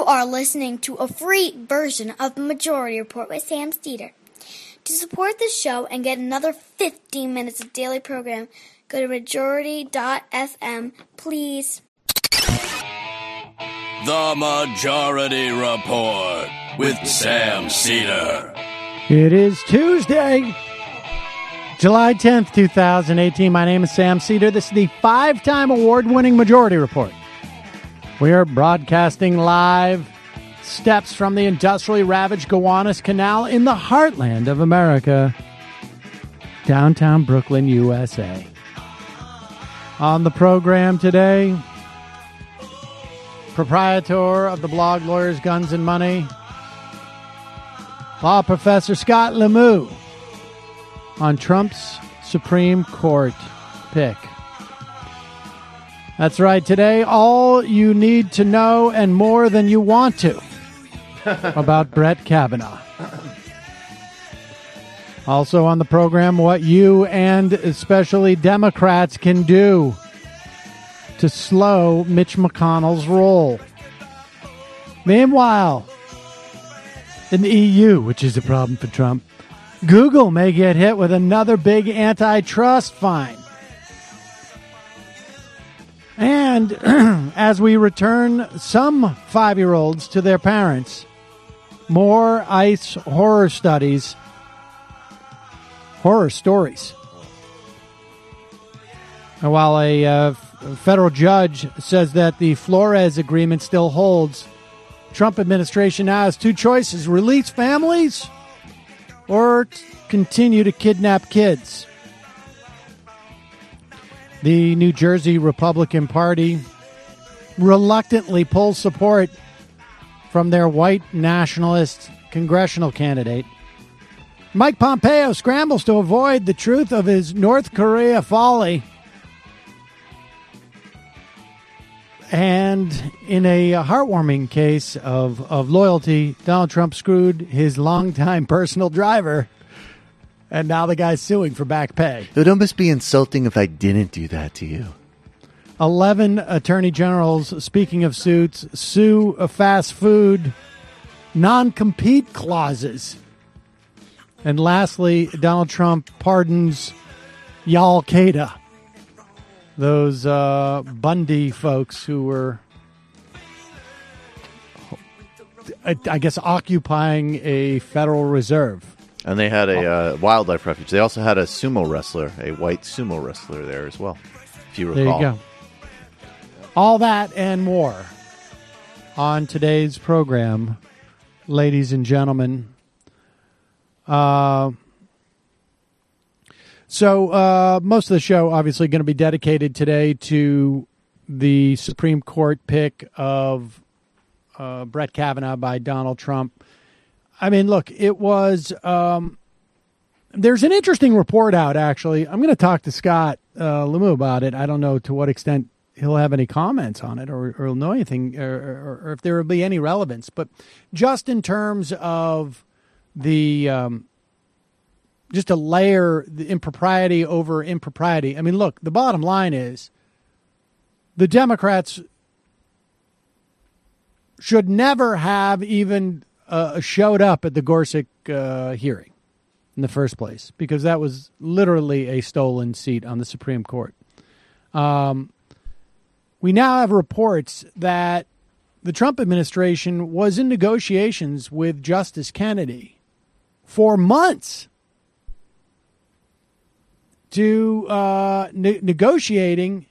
are listening to a free version of the Majority Report with Sam Steeder. To support the show and get another 15 minutes of daily program, go to majority.fm, please. The Majority Report with Sam Steeder. It is Tuesday, July 10th, 2018. My name is Sam Steeder. This is the 5-time award-winning Majority Report. We are broadcasting live steps from the industrially ravaged Gowanus Canal in the heartland of America, downtown Brooklyn, USA. On the program today, proprietor of the blog Lawyers, Guns, and Money, law professor Scott Lemieux, on Trump's Supreme Court pick. That's right. Today, all you need to know and more than you want to about Brett Kavanaugh. Also on the program, what you and especially Democrats can do to slow Mitch McConnell's roll. Meanwhile, in the EU, which is a problem for Trump, Google may get hit with another big antitrust fine. And as we return some 5-year-olds to their parents, more ICE horror stories. And while a federal judge says that the Flores agreement still holds, Trump administration now has two choices: release families or continue to kidnap kids. The New Jersey Republican Party reluctantly pulls support from their white nationalist congressional candidate. Mike Pompeo scrambles to avoid the truth of his North Korea folly. And in a heartwarming case of loyalty, Donald Trump screwed his longtime personal driver, and now the guy's suing for back pay. It would almost be insulting if I didn't do that to you. 11 attorney generals, speaking of suits, sue a fast food non-compete clauses. And lastly, Donald Trump pardons Al-Qaeda, those Bundy folks who were, I guess, occupying a Federal Reserve. And they had a wildlife refuge. They also had a sumo wrestler, a white sumo wrestler there as well, if you recall. There you go. All that and more on today's program, ladies and gentlemen. So most of the show obviously going to be dedicated today to the Supreme Court pick of Brett Kavanaugh by Donald Trump. I mean, look, it was there's an interesting report out, actually. I'm going to talk to Scott Lemieux about it. I don't know to what extent he'll have any comments on it or know anything or if there will be any relevance. But just in terms of the just to layer the impropriety over impropriety. I mean, look, the bottom line is the Democrats should never have even showed up at the Gorsuch hearing in the first place, because that was literally a stolen seat on the Supreme Court. We now have reports that the Trump administration was in negotiations with Justice Kennedy for months to negotiating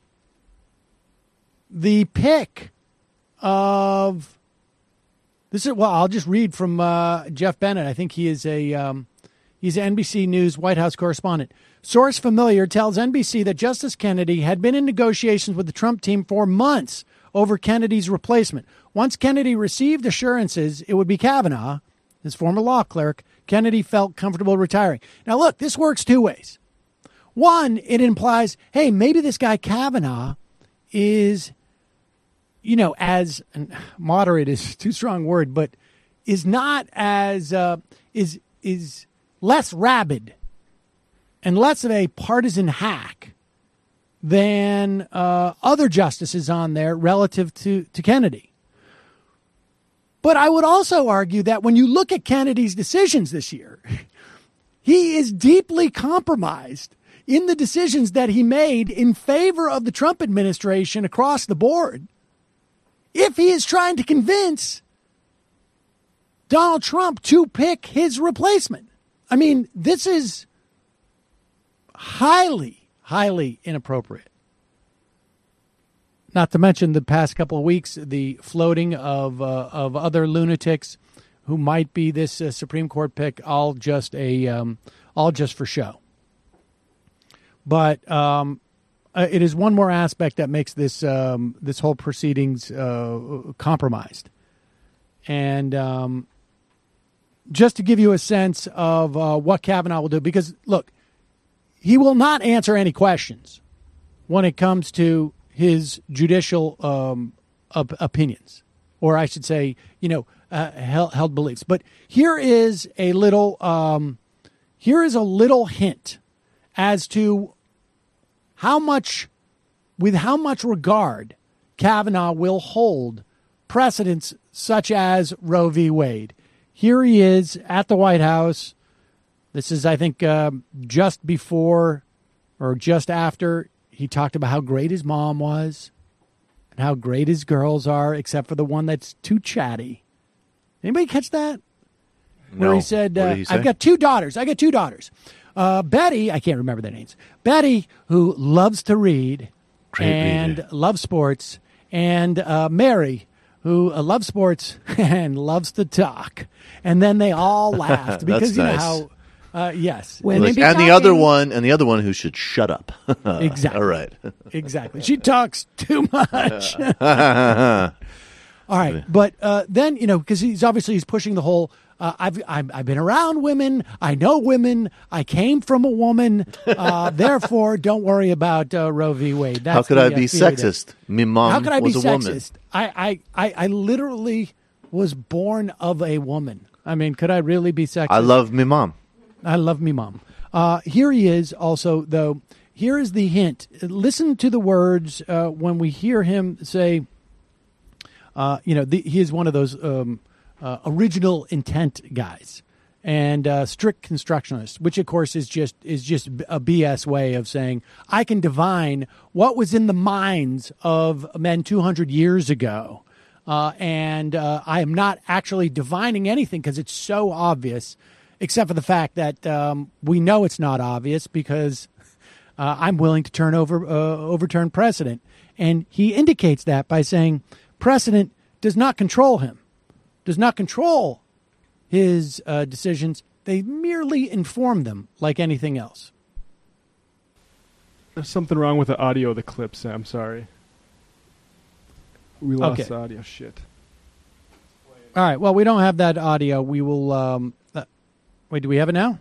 the pick of this. Well, I'll just read from Jeff Bennett. I think he is he's an NBC News White House correspondent. Source familiar tells NBC that Justice Kennedy had been in negotiations with the Trump team for months over Kennedy's replacement. Once Kennedy received assurances it would be Kavanaugh, his former law clerk, Kennedy felt comfortable retiring. Now, look, this works two ways. One, it implies, hey, maybe this guy Kavanaugh is, as moderate is too strong a word, but is not as is less rabid and less of a partisan hack than other justices on there relative to Kennedy. But I would also argue that when you look at Kennedy's decisions this year, he is deeply compromised in the decisions that he made in favor of the Trump administration across the board. If he is trying to convince Donald Trump to pick his replacement. I mean, this is highly, highly inappropriate. Not to mention the past couple of weeks, the floating of other lunatics who might be this Supreme Court pick, all just for show. But it is one more aspect that makes this this whole proceedings compromised. And just to give you a sense of what Kavanaugh will do, because look, he will not answer any questions when it comes to his judicial opinions, or I should say, held beliefs. But here is a little hint as to with how much regard Kavanaugh will hold precedents such as Roe v. Wade. Here he is at the White House. This is, I think, just before or just after he talked about how great his mom was and how great his girls are, except for the one that's too chatty. Anybody catch that? No. Where he said, What did he say? I've got two daughters. Betty, I can't remember their names. Betty, who loves to read and loves sports, and Mary, who loves sports and loves to talk. And then they all laughed because That's you know how, yes. Women be And the talking. other one who should shut up. Exactly. All right. Exactly. She talks too much. All right. But then, because he's pushing the whole, I've been around women. I know women. I came from a woman. Therefore, don't worry about Roe v. Wade. That's How could I be theory there. sexist? My mom How could I be was a woman. sexist? I literally was born of a woman. I mean, could I really be sexist? I love my mom. I love me mom. Here he is also, though. Here is the hint. Listen to the words when we hear him say, he is one of those original intent guys and strict constructionist, which, of course, is just a BS way of saying I can divine what was in the minds of men 200 years ago. And I am not actually divining anything because it's so obvious, except for the fact that we know it's not obvious because I'm willing to overturn precedent. And he indicates that by saying precedent does not control him, does not control his decisions. They merely inform them like anything else. There's something wrong with the audio of the clip, Sam. Sorry. We lost the audio. Shit. All right. Well, we don't have that audio. We will. Wait, do we have it now?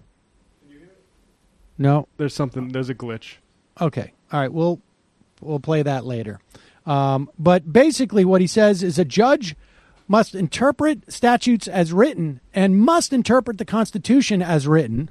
No. There's a glitch. Okay. All right. We'll play that later. But basically what he says is a judge must interpret statutes as written and must interpret the Constitution as written,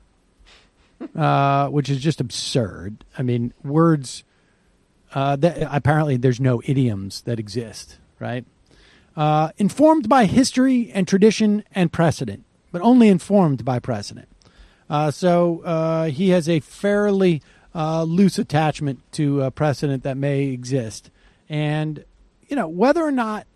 which is just absurd. I mean, words, apparently there's no idioms that exist, right? Informed by history and tradition and precedent, but only informed by precedent. So he has a fairly loose attachment to precedent that may exist. And, whether or not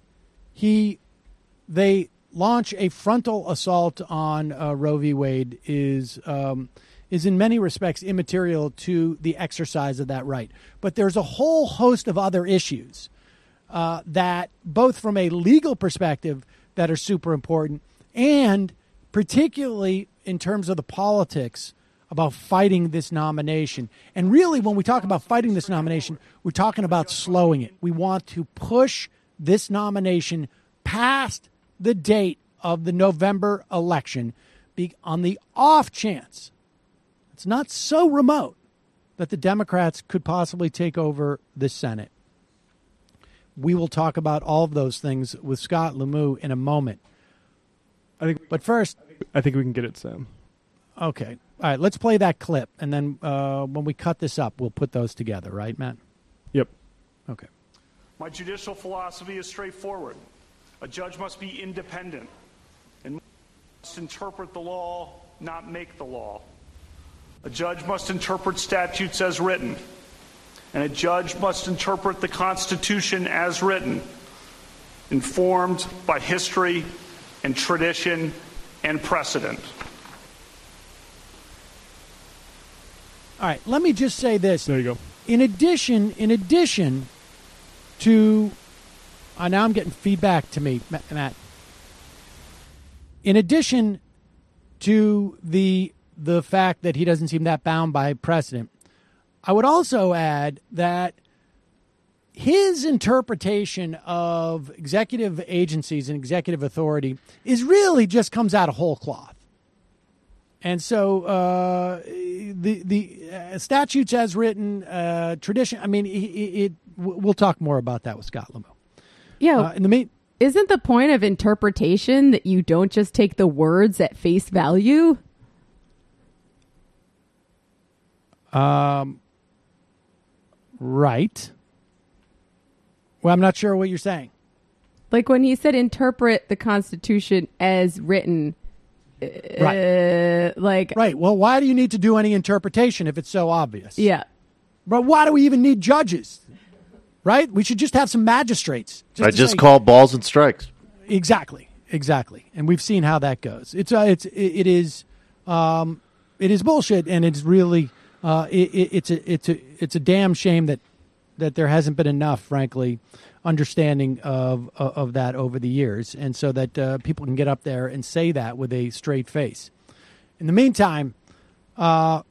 they launch a frontal assault on Roe v. Wade is in many respects immaterial to the exercise of that right. But there's a whole host of other issues that, both from a legal perspective, that are super important, and particularly in terms of the politics about fighting this nomination. And really, when we talk about fighting this nomination, we're talking about slowing it. We want to push this nomination past the date of the November election on the off chance, it's not so remote, that the Democrats could possibly take over the Senate. We will talk about all of those things with Scott Lemieux in a moment. But first, I think we can get it, Sam. Okay. All right, let's play that clip, and then when we cut this up, we'll put those together, right, Matt? Yep. Okay. My judicial philosophy is straightforward. A judge must be independent and must interpret the law, not make the law. A judge must interpret statutes as written, and a judge must interpret the Constitution as written, informed by history and tradition and precedent. All right, let me just say this. There you go. In addition to, now I'm getting feedback to me, Matt. In addition to the fact that he doesn't seem that bound by precedent, I would also add that his interpretation of executive agencies and executive authority is really just comes out of whole cloth. And so the statutes as written, tradition, I mean, we'll talk more about that with Scott Lemo. Yeah. Isn't the point of interpretation that you don't just take the words at face value? Right. Well, I'm not sure what you're saying. Like when he said interpret the Constitution as written. Right. Right. Well, why do you need to do any interpretation if it's so obvious? Yeah. But why do we even need judges? Right? We should just have some magistrates. Just call balls and strikes. Exactly. And we've seen how that goes. It is bullshit, and it's really it's a damn shame that there hasn't been enough, frankly, understanding of that over the years, and so that people can get up there and say that with a straight face. In the meantime, let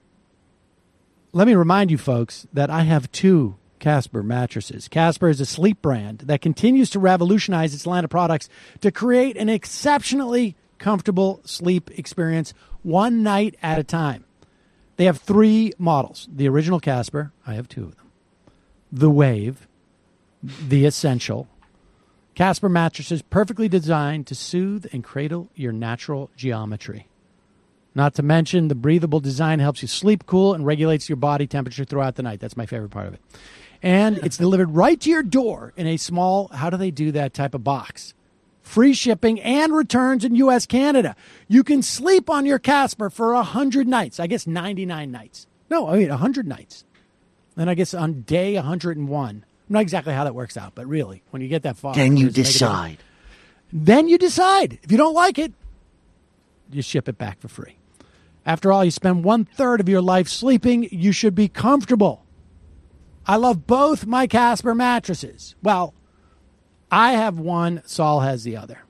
me remind you folks that I have 2 Casper mattresses. Casper is a sleep brand that continues to revolutionize its line of products to create an exceptionally comfortable sleep experience one night at a time. They have 3 models. The original Casper, I have 2 of them. The Wave, the Essential. Casper mattresses perfectly designed to soothe and cradle your natural geometry. Not to mention, the breathable design helps you sleep cool and regulates your body temperature throughout the night. That's my favorite part of it. And it's delivered right to your door in a small, how do they do that type of box? Free shipping and returns in U.S., Canada. You can sleep on your Casper for 100 nights. I guess 99 nights. No, 100 nights. And I guess on day 101. I'm not exactly how that works out, but really, when you get that far. Then you decide. Then you decide. If you don't like it, you ship it back for free. After all, you spend 1/3 of your life sleeping. You should be comfortable. I love both my Casper mattresses. Well, I have one. Saul has the other.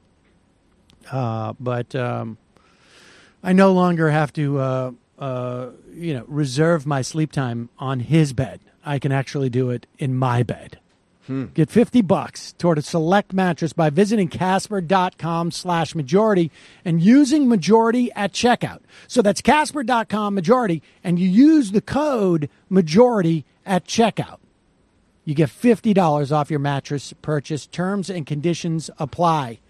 But I no longer have to, reserve my sleep time on his bed. I can actually do it in my bed. Get $50 toward a select mattress by visiting Casper.com/majority and using majority at checkout. So that's Casper.com/majority, and you use the code majority at checkout. You get $50 off your mattress purchase. Terms and conditions apply.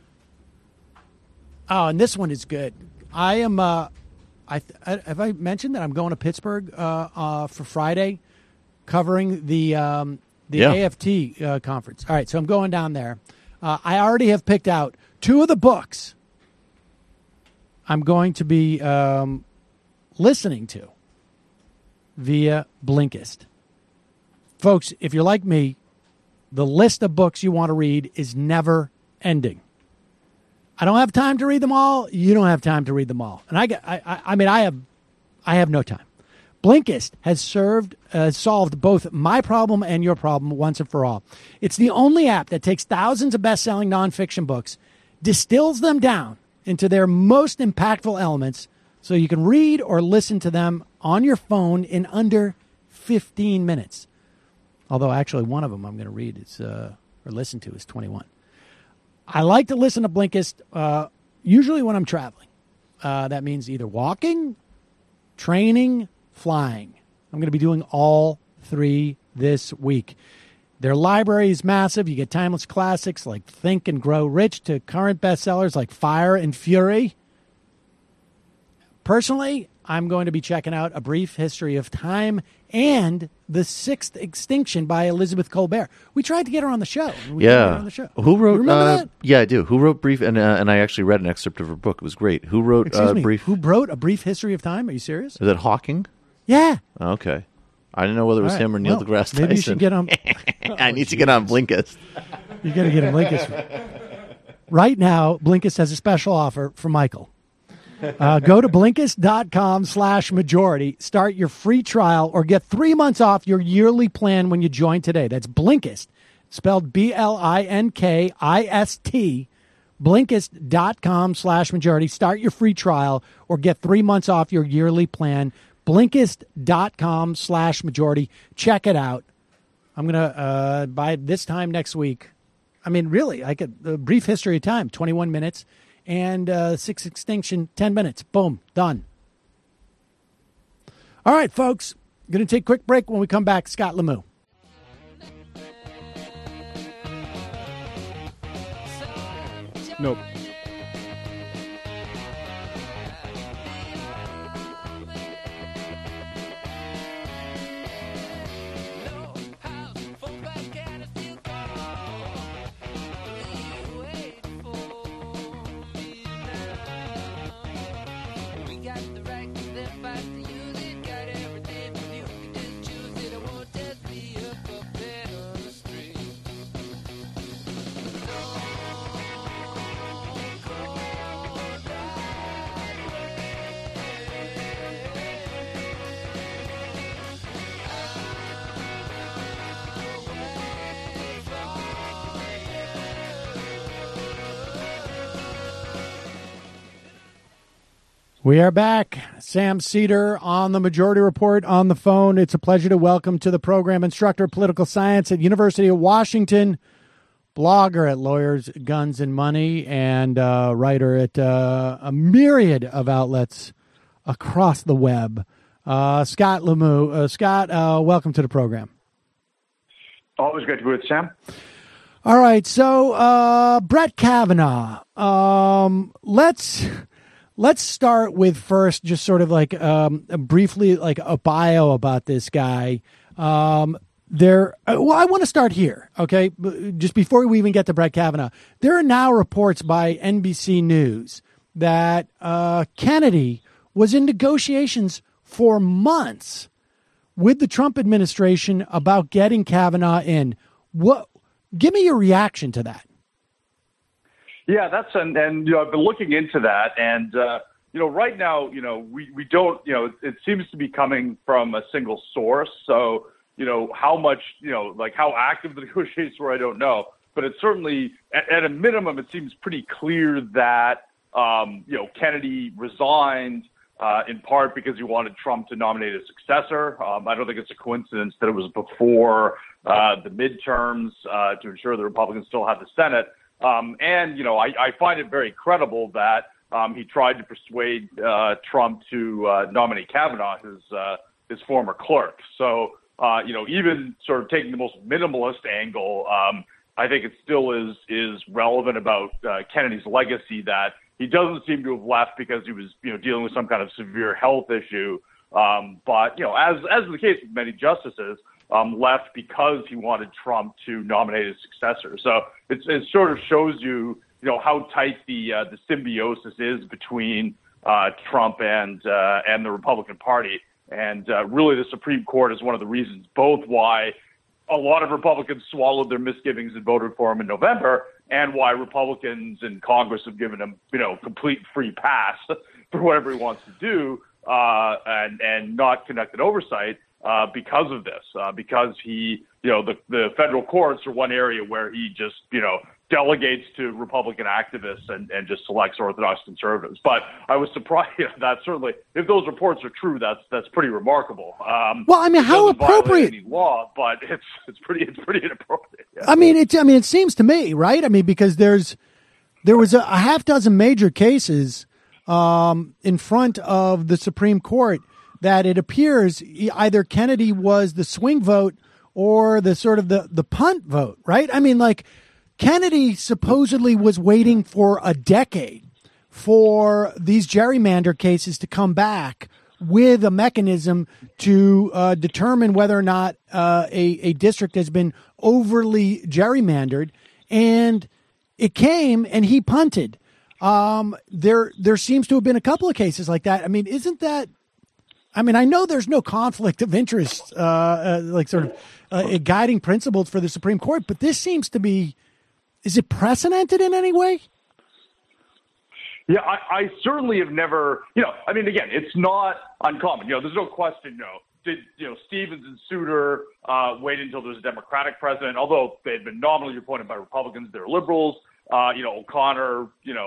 Oh, and this one is good. I am. Have I mentioned that I'm going to Pittsburgh for Friday, covering the AFT conference? All right, so I'm going down there. I already have picked out 2 of the books I'm going to be listening to via Blinkist. Folks, if you're like me, the list of books you want to read is never ending. I don't have time to read them all. You don't have time to read them all. And I have no time. Blinkist has solved both my problem and your problem once and for all. It's the only app that takes thousands of best-selling nonfiction books, distills them down into their most impactful elements so you can read or listen to them on your phone in under 15 minutes. Although actually one of them I'm going to read or listen to is 21. I like to listen to Blinkist usually when I'm traveling. That means either walking, training, flying. I'm going to be doing all 3 this week. Their library is massive. You get timeless classics like Think and Grow Rich to current bestsellers like Fire and Fury. Personally, I'm going to be checking out A Brief History of Time and The Sixth Extinction by Elizabeth Colbert. We tried to get her on the show. We couldn't get her on the show. Who wrote? You remember that? Yeah, I do. Who wrote Brief? And I actually read an excerpt of her book. It was great. Who wrote Excuse me, Brief? Who wrote A Brief History of Time? Are you serious? Is it Hawking? Yeah. Okay. I didn't know whether it was All right. him or Neil Well, deGrasse Tyson. maybe you should get on. I need to get on Blinkist. You got to get on Blinkist. Right now, Blinkist has a special offer for Michael. Go to Blinkist.com/majority. Start your free trial or get 3 months off your yearly plan when you join today. That's Blinkist, spelled Blinkist. Blinkist.com/majority. Start your free trial or get 3 months off your yearly plan. Blinkist.com/majority. Check it out. I'm going to, by this time next week, I mean, really, I could, A Brief History of Time, 21 minutes, and Sixth Extinction, 10 minutes. Boom, done. All right, folks, going to take a quick break. When we come back, Scott Lemieux. Nope. We are back. Sam Seder on the Majority Report on the phone. It's a pleasure to welcome to the program instructor of political science at University of Washington, blogger at Lawyers, Guns, and Money, and writer at a myriad of outlets across the web, Scott Lemieux. Scott, welcome to the program. Always great to be with Sam. All right, so Brett Kavanaugh. Let's start with first, just sort of like briefly, like a bio about this guy. I want to start here, okay? Just before we even get to Brett Kavanaugh, there are now reports by NBC News that Kennedy was in negotiations for months with the Trump administration about getting Kavanaugh in. Give me your reaction to that. Yeah, and I've been looking into that, and right now, we don't, it seems to be coming from a single source. So, how much, how active the negotiations were, I don't know. But it's certainly, at a minimum, it seems pretty clear that, Kennedy resigned in part because he wanted Trump to nominate a successor. I don't think it's a coincidence that it was before the midterms to ensure the Republicans still had the Senate. I find it very credible that he tried to persuade Trump to nominate Kavanaugh, his former clerk. So, even sort of taking the most minimalist angle, I think it still is relevant about Kennedy's legacy that he doesn't seem to have left because he was, dealing with some kind of severe health issue. But as is the case with many justices, left because he wanted Trump to nominate his successor. So it sort of shows you, how tight the symbiosis is between Trump and the Republican Party. And really, the Supreme Court is one of the reasons both why a lot of Republicans swallowed their misgivings and voted for him in November, and why Republicans in Congress have given him, complete free pass for whatever he wants to do and not conducted oversight. Because of this, because he, the federal courts are one area where he just, delegates to Republican activists and just selects Orthodox conservatives. But I was surprised that certainly, if those reports are true, that's pretty remarkable. Well, I mean, how appropriate? Any law, but it's pretty inappropriate. Yeah. I mean, it seems to me, right? I mean, because there was a half dozen major cases in front of the Supreme Court that it appears either Kennedy was the swing vote or the sort of the punt vote, right? I mean, like, Kennedy supposedly was waiting for a decade for these gerrymander cases to come back with a mechanism to determine whether or not a district has been overly gerrymandered. And it came, and he punted. There seems to have been a couple of cases like that. I mean, isn't that? I mean, I know there's no conflict of interest, a guiding principle for the Supreme Court, but this seems to be. Is it precedented in any way? Yeah, I certainly have never, I mean, again, it's not uncommon. There's no question, did, Stevens and Souter wait until there was a Democratic president, although they had been nominally appointed by Republicans, they're liberals. O'Connor,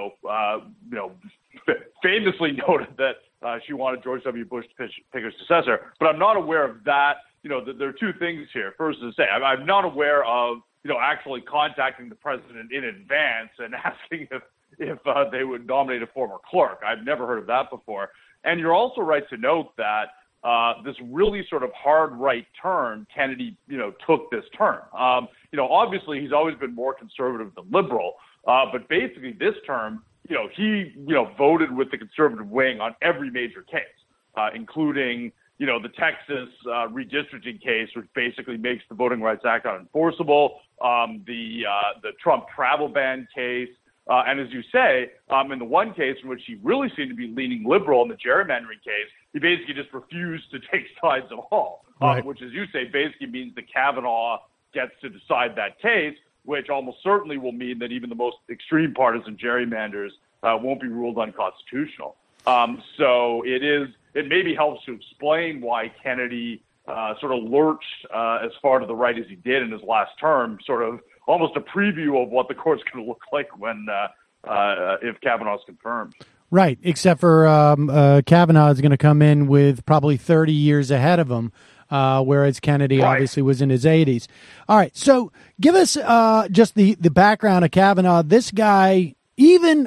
famously noted that she wanted George W. Bush to pick her successor. But I'm not aware of that. There are two things here. First is to say, I'm not aware of, actually contacting the president in advance and asking if they would nominate a former clerk. I've never heard of that before. And you're also right to note that this really sort of hard right turn Kennedy, took this term. Obviously he's always been more conservative than liberal, but basically this term, he, voted with the conservative wing on every major case, including, the Texas redistricting case, which basically makes the Voting Rights Act unenforceable, the Trump travel ban case. And as you say, in the one case in which he really seemed to be leaning liberal in the gerrymandering case, he basically just refused to take sides at all, right. Which, as you say, basically means that Kavanaugh gets to decide that case, which almost certainly will mean that even the most extreme partisan gerrymanders won't be ruled unconstitutional. So it maybe helps to explain why Kennedy sort of lurched as far to the right as he did in his last term, sort of almost a preview of what the court's going to look like when if Kavanaugh's confirmed. Right, except for Kavanaugh is going to come in with probably 30 years ahead of him, whereas Kennedy obviously was in his 80s. All right, so give us just the background of Kavanaugh. This guy, even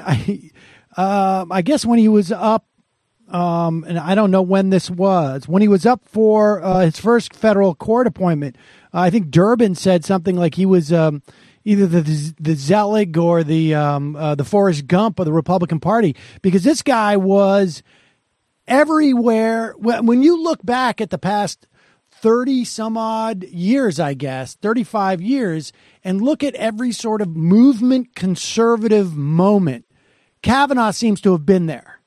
I guess when he was up, and I don't know when this was, when he was up for his first federal court appointment, I think Durbin said something like he was either the Zelig or the Forrest Gump of the Republican Party, because this guy was everywhere. When you look back at the past 30 some odd years, I guess 35 years, and look at every sort of movement conservative moment, Kavanaugh seems to have been there.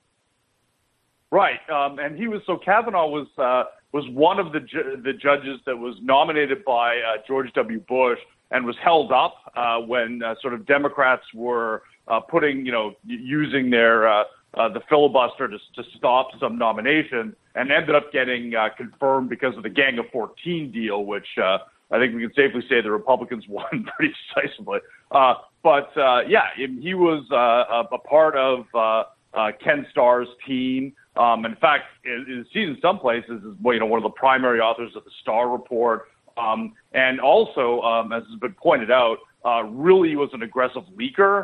Right, and Kavanaugh was one of the judges that was nominated by George W. Bush and was held up when sort of Democrats were using their the filibuster to stop some nominations, and ended up getting confirmed because of the Gang of 14 deal, which I think we can safely say the Republicans won pretty decisively. He was a part of Ken Starr's team. In fact, is seen in some places as one of the primary authors of the Starr Report, and also, as has been pointed out, really was an aggressive leaker.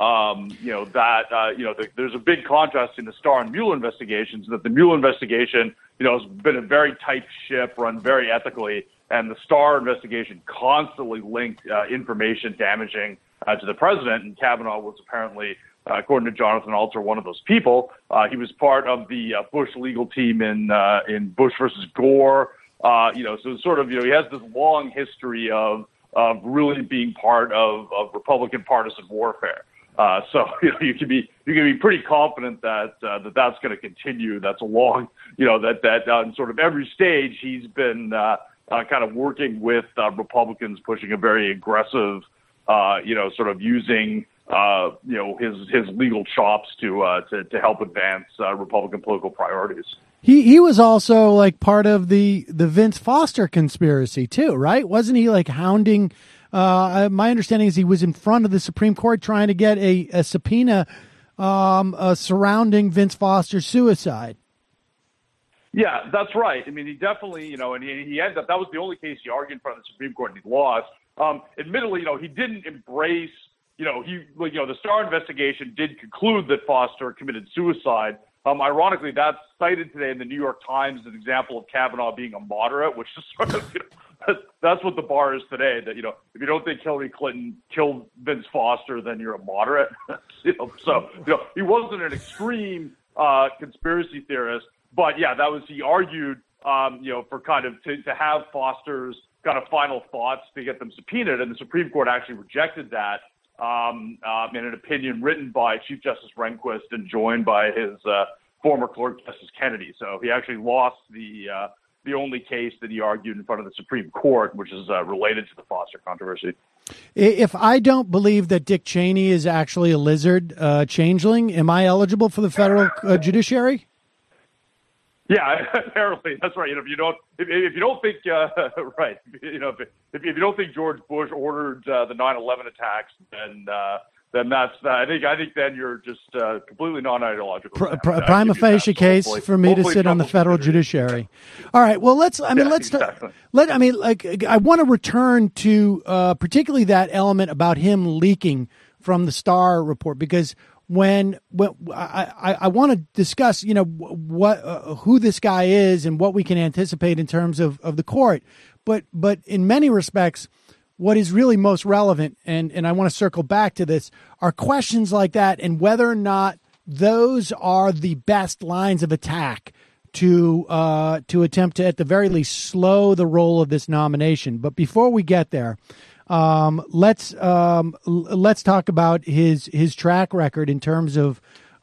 There's a big contrast in the Starr and Mueller investigations. That the Mueller investigation, has been a very tight ship, run very ethically, and the Starr investigation constantly linked information damaging to the president. And Kavanaugh was apparently, according to Jonathan Alter, one of those people. He was part of the Bush legal team in Bush versus Gore. So sort of, he has this long history of really being part of Republican partisan warfare. So you can be pretty confident that that's going to continue. That's a long, that on sort of every stage he's been kind of working with Republicans, pushing a very aggressive, sort of using his legal chops to help advance Republican political priorities. He was also like part of the Vince Foster conspiracy too, right? Wasn't he like hounding? My understanding is he was in front of the Supreme Court trying to get a subpoena surrounding Vince Foster's suicide. Yeah, that's right. I mean, he definitely, and he ended up, that was the only case he argued in front of the Supreme Court and he lost. Admittedly, he didn't embrace, the Starr investigation did conclude that Foster committed suicide. Ironically, that's cited today in the New York Times as an example of Kavanaugh being a moderate, which is sort of, that's what the bar is today, that, if you don't think Hillary Clinton killed Vince Foster, then you're a moderate. So, he wasn't an extreme conspiracy theorist, But yeah, he argued, for kind of to have Foster's kind of final thoughts to get them subpoenaed, and the Supreme Court actually rejected that in an opinion written by Chief Justice Rehnquist and joined by his former clerk, Justice Kennedy. So he actually lost the only case that he argued in front of the Supreme Court, which is related to the Foster controversy. If I don't believe that Dick Cheney is actually a lizard changeling, am I eligible for the federal judiciary? Yeah, apparently that's right. If you don't think right, if you don't think George Bush ordered the 9/11 attacks, then that's I think then you're just completely non-ideological. Prima facie case for me to sit on the federal judiciary. All right. Well, I want to return to particularly that element about him leaking from the Starr report, because when I want to discuss, who this guy is and what we can anticipate in terms of the court, but in many respects, what is really most relevant, and I want to circle back to this, are questions like that and whether or not those are the best lines of attack to attempt to, at the very least, slow the roll of this nomination. But before we get there, let's talk about his track record in terms of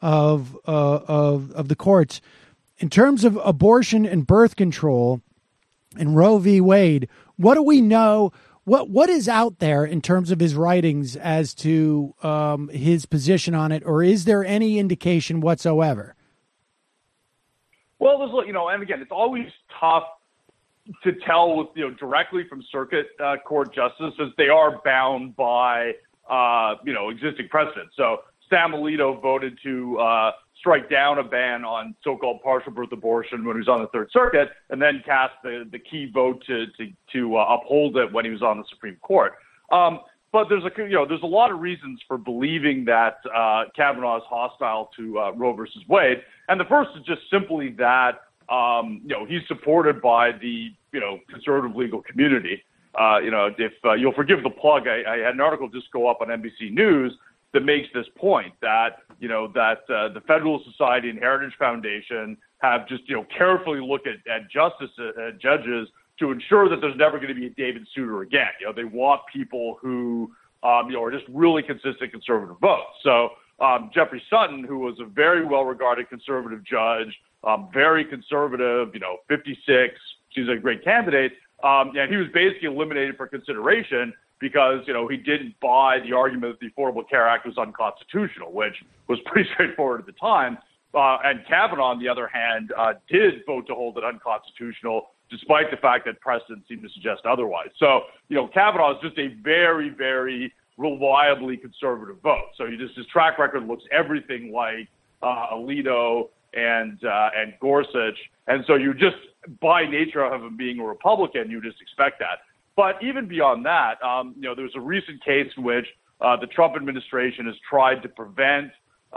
the courts, in terms of abortion and birth control and Roe v. Wade. What do we know? What is out there in terms of his writings as to his position on it, or is there any indication whatsoever? Well, there's, and again, it's always tough to tell with, directly from circuit court justices. They are bound by, existing precedent. So Sam Alito voted to strike down a ban on so-called partial birth abortion when he was on the Third Circuit, and then cast the key vote to uphold it when he was on the Supreme Court. But there's a lot of reasons for believing that Kavanaugh is hostile to Roe versus Wade, and the first is just simply that he's supported by the conservative legal community. If you'll forgive the plug, I had an article just go up on NBC News that makes this point that the Federalist Society and Heritage Foundation have just carefully looked at judges to ensure that there's never going to be a David Souter again. They want people who are just really consistent conservative votes. So Jeffrey Sutton, who was a very well-regarded conservative judge, very conservative, 56, she's a great candidate, and he was basically eliminated for consideration because, he didn't buy the argument that the Affordable Care Act was unconstitutional, which was pretty straightforward at the time. And Kavanaugh, on the other hand, did vote to hold it unconstitutional, despite the fact that precedent seemed to suggest otherwise. So, Kavanaugh is just a very, very reliably conservative vote. So his track record looks everything like Alito and Gorsuch. And so you just, by nature of him being a Republican, you just expect that. But even beyond that, there was a recent case in which the Trump administration has tried to prevent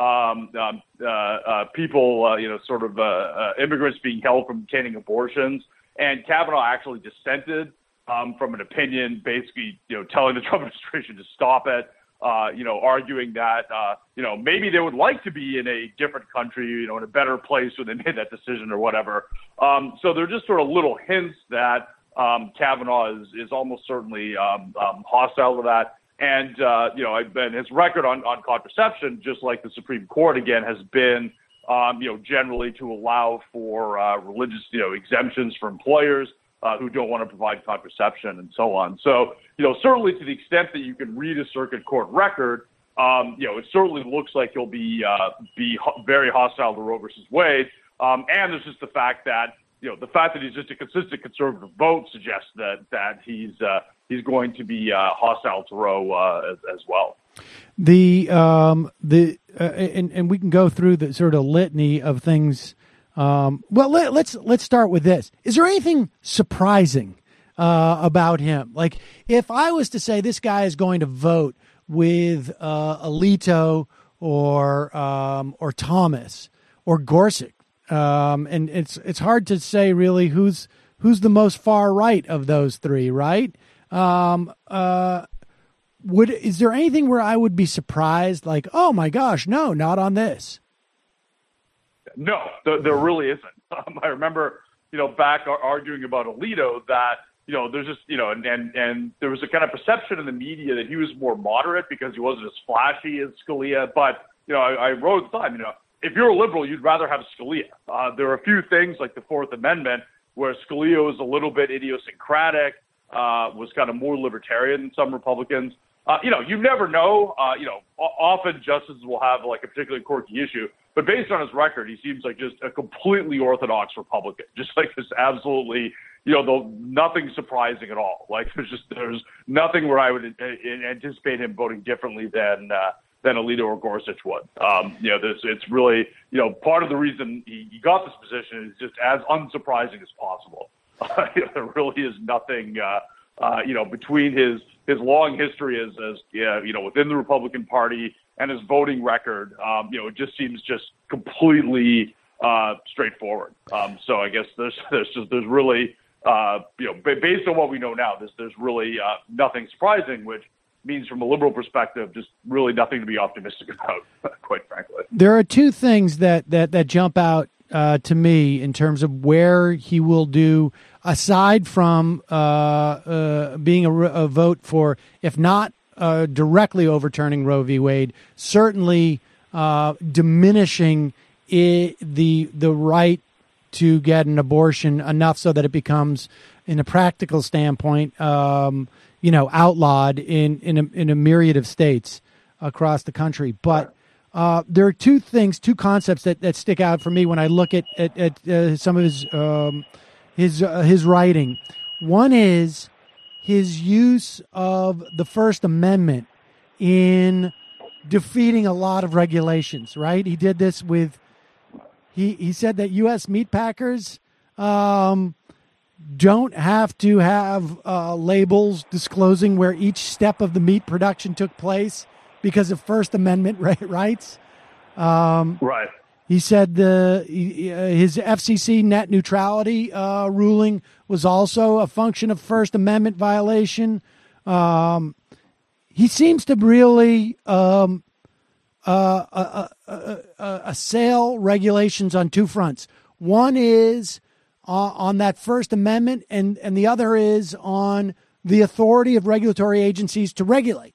people, immigrants being held from obtaining abortions. And Kavanaugh actually dissented from an opinion, basically, telling the Trump administration to stop it, arguing that, maybe they would like to be in a different country, in a better place when they made that decision or whatever. So they're just sort of little hints that Kavanaugh is almost certainly hostile to that. And, and his record on contraception, just like the Supreme Court, again, has been, generally to allow for religious, exemptions for employers who don't want to provide contraception and so on. So, certainly to the extent that you can read a circuit court record, it certainly looks like he'll be very hostile to Roe versus Wade. And there's just the fact that, he's just a consistent conservative vote suggests that he's going to be hostile to Roe as well. And we can go through the sort of litany of things. Let's start with this. Is there anything surprising about him? Like, if I was to say this guy is going to vote with Alito or Thomas or Gorsuch, and it's hard to say really who's the most far right of those three, right? Is there anything where I would be surprised, like, oh my gosh, no, not on this? No, there really isn't. I remember, back arguing about Alito that, there's just, and there was a kind of perception in the media that he was more moderate because he wasn't as flashy as Scalia. But, I wrote at the time, if you're a liberal, you'd rather have Scalia. There are a few things like the Fourth Amendment where Scalia was a little bit idiosyncratic, was kind of more libertarian than some Republicans. You never know. Often justices will have like a particularly quirky issue, but based on his record, he seems like just a completely orthodox Republican, just like this absolutely, nothing surprising at all. Like there's nothing where I would anticipate him voting differently than Alito or Gorsuch would. It's really, part of the reason he got this position is just as unsurprising as possible. There really is nothing, between his long history as within the Republican Party and his voting record, it just seems just completely straightforward. So I guess there's really, based on what we know now, there's really nothing surprising, which means from a liberal perspective, just really nothing to be optimistic about, quite frankly. There are two things that jump out to me in terms of where he will do, aside from being a vote for, if not directly overturning Roe v. Wade, certainly diminishing the right to get an abortion enough so that it becomes, in a practical standpoint, outlawed in a myriad of states across the country. But there are two concepts that stick out for me when I look at some of his writing. One is his use of the First Amendment in defeating a lot of regulations, right? He did this with, he said that U.S. meat packers don't have to have labels disclosing where each step of the meat production took place because of First Amendment rights. Right. He said his FCC net neutrality ruling was also a function of First Amendment violation. He seems to really assail regulations on two fronts. One is on that First Amendment, and the other is on the authority of regulatory agencies to regulate.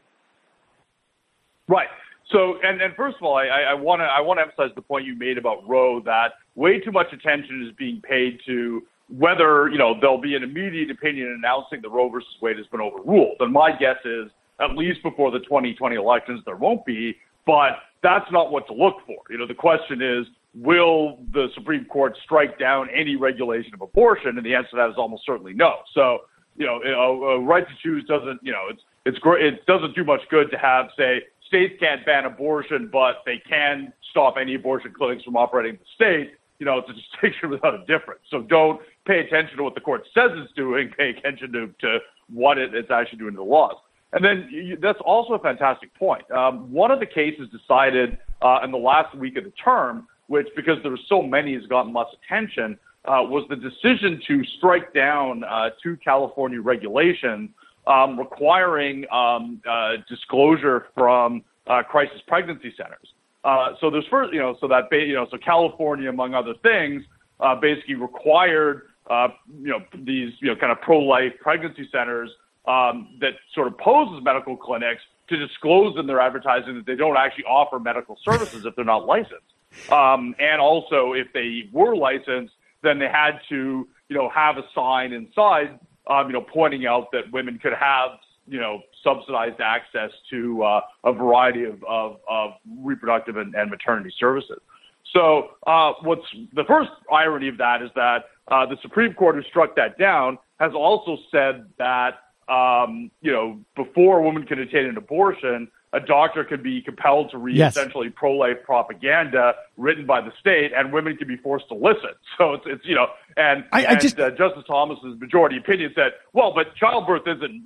Right. So, and first of all, I want to emphasize the point you made about Roe, that way too much attention is being paid to whether, there'll be an immediate opinion announcing the Roe versus Wade has been overruled. And my guess is, at least before the 2020 elections, there won't be, but that's not what to look for. The question is, will the Supreme Court strike down any regulation of abortion? And the answer to that is almost certainly no. So, a right to choose doesn't, it's great. It doesn't do much good to have, say, states can't ban abortion, but they can stop any abortion clinics from operating in the state. It's a distinction without a difference. So don't pay attention to what the court says it's doing. Pay attention to what it's actually doing to the laws. And then that's also a fantastic point. One of the cases decided in the last week of the term, which, because there were so many, has gotten less attention, was the decision to strike down two California regulations requiring disclosure from crisis pregnancy centers. So there's first, so California, among other things, basically required, these, kind of pro-life pregnancy centers that sort of pose as medical clinics to disclose in their advertising that they don't actually offer medical services if they're not licensed. And also, if they were licensed, then they had to, have a sign inside, pointing out that women could have, subsidized access to a variety of reproductive and maternity services. So what's the first irony of that is that the Supreme Court, who struck that down, has also said that, before a woman can obtain an abortion, a doctor could be compelled to read essentially pro-life propaganda written by the state, and women can be forced to listen. So it's Justice Thomas's majority opinion said, well, but childbirth isn't,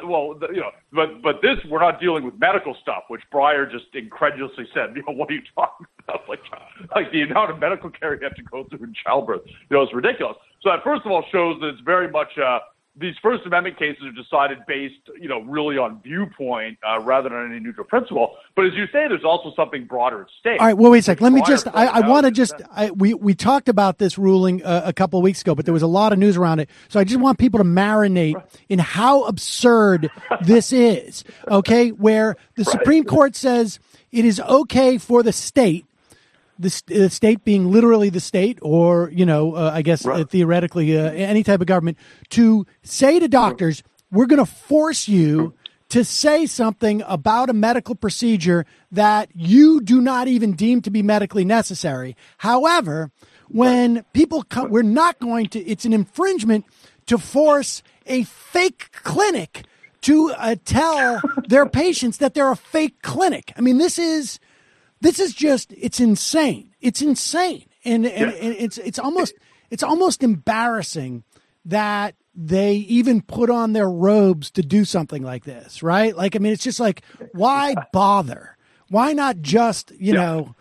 but this, we're not dealing with medical stuff, which Breyer just incredulously said, what are you talking about? Like the amount of medical care you have to go through in childbirth, it's ridiculous. So that, first of all, shows that it's very much these First Amendment cases are decided based, really on viewpoint rather than any neutral principle. But as you say, there's also something broader at stake. All right, well, wait a sec. Let me just, I want to just, we talked about this ruling a couple of weeks ago, but there was a lot of news around it. So I just want people to marinate in how absurd this is, okay, where the Supreme Court says it is okay for the state, the state being literally the state, or, I guess theoretically any type of government, to say to doctors, we're going to force you to say something about a medical procedure that you do not even deem to be medically necessary. However, when people come, we're not going to, it's an infringement to force a fake clinic to tell their patients that they're a fake clinic. I mean, this is just, it's insane. It's insane. And it's almost embarrassing that they even put on their robes to do something like this, right? Like, I mean, it's just like, why bother? Why not just, fill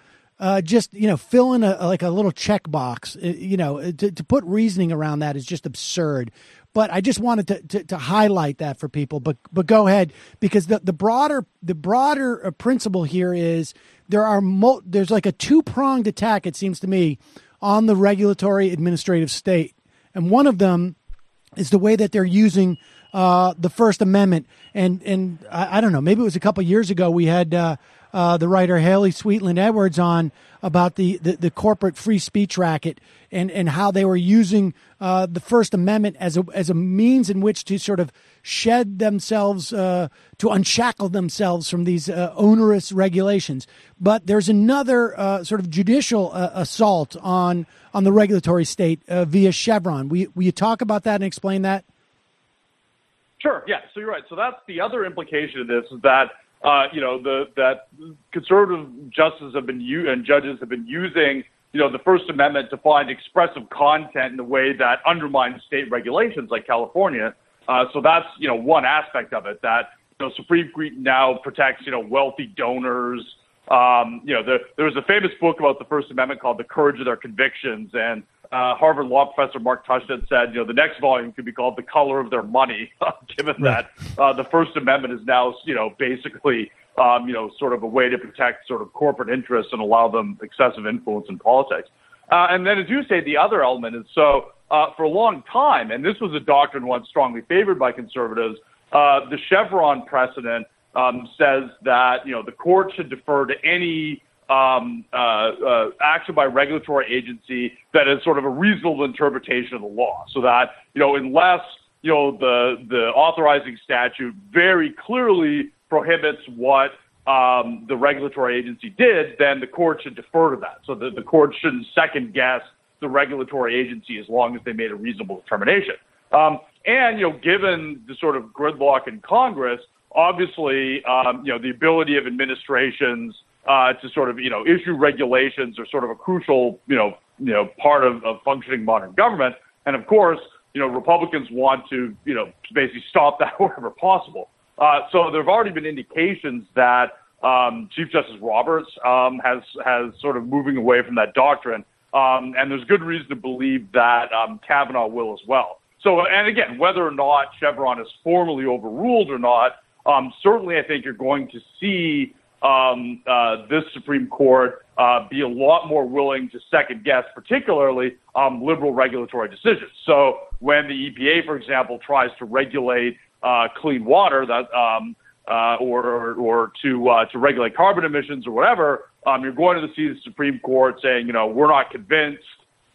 in a little checkbox, to put reasoning around that is just absurd. But I just wanted to highlight that for people. But go ahead, because the broader principle here is there's like a two-pronged attack, it seems to me, on the regulatory administrative state, and one of them is the way that they're using the First Amendment. And I don't know, maybe it was a couple of years ago we had the writer Haley Sweetland Edwards on about the corporate free speech racket and how they were using the First Amendment as a means in which to sort of shed themselves, to unshackle themselves from these onerous regulations. But there's another sort of judicial assault on the regulatory state via Chevron. Will you talk about that and explain that? Sure. Yeah. So you're right. So that's the other implication of this is that that conservative justices and judges have been using, the First Amendment to find expressive content in a way that undermines state regulations like California. So that's, one aspect of it that, Supreme Court now protects, wealthy donors. There was a famous book about the First Amendment called The Courage of Their Convictions. And Harvard law professor Mark Tushnet said, the next volume could be called The Color of Their Money, given that the First Amendment is now, basically, sort of a way to protect sort of corporate interests and allow them excessive influence in politics. And then, as you say, the other element is for a long time, and this was a doctrine once strongly favored by conservatives, the Chevron precedent says that, the court should defer to any action by regulatory agency that is sort of a reasonable interpretation of the law. So that, unless, the authorizing statute very clearly prohibits what the regulatory agency did, then the court should defer to that. So that the court shouldn't second guess the regulatory agency as long as they made a reasonable determination. And, given the sort of gridlock in Congress, obviously, the ability of administrations to sort of, issue regulations are sort of a crucial, part of functioning modern government. And of course, Republicans want to, basically stop that wherever possible. So there have already been indications that Chief Justice Roberts has sort of moving away from that doctrine. And there's good reason to believe that Kavanaugh will as well. So, and again, whether or not Chevron is formally overruled or not, certainly I think you're going to see this Supreme Court be a lot more willing to second guess, particularly liberal regulatory decisions. So when the EPA, for example, tries to regulate clean water, that or to regulate carbon emissions or whatever, you're going to see the Supreme Court saying, we're not convinced,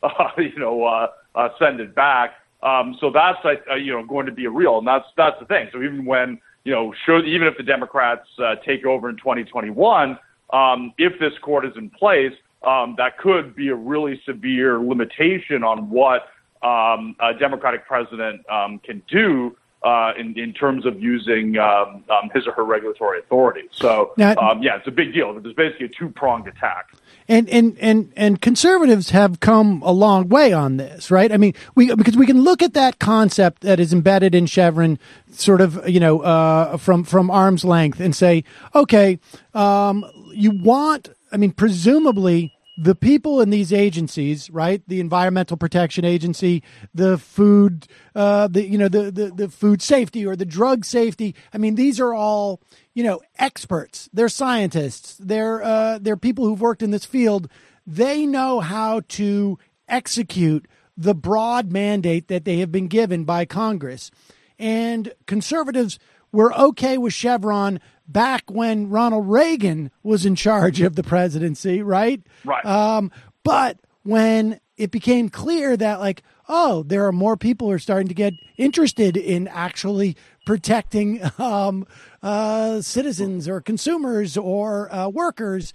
send it back. So that's going to be real, and that's the thing. So even when even if the Democrats take over in 2021, if this court is in place, that could be a really severe limitation on what a Democratic president can do in terms of using his or her regulatory authority. So, now, it's a big deal. There's basically a two-pronged attack. And conservatives have come a long way on this, right? I mean, because we can look at that concept that is embedded in Chevron, sort of, from arm's length, and say, okay, presumably the people in these agencies, right? The Environmental Protection Agency, the food, the food safety or the drug safety. I mean, these are all, experts. They're scientists. They're people who've worked in this field. They know how to execute the broad mandate that they have been given by Congress. And conservatives were okay with Chevron back when Ronald Reagan was in charge of the presidency, right? Right. But when it became clear that, there are more people who are starting to get interested in actually protecting citizens or consumers or workers,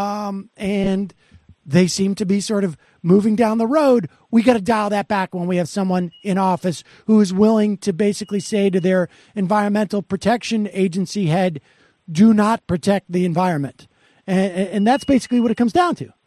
and they seem to be sort of moving down the road, we got to dial that back when we have someone in office who is willing to basically say to their Environmental Protection Agency head, do not protect the environment. And that's basically what it comes down to.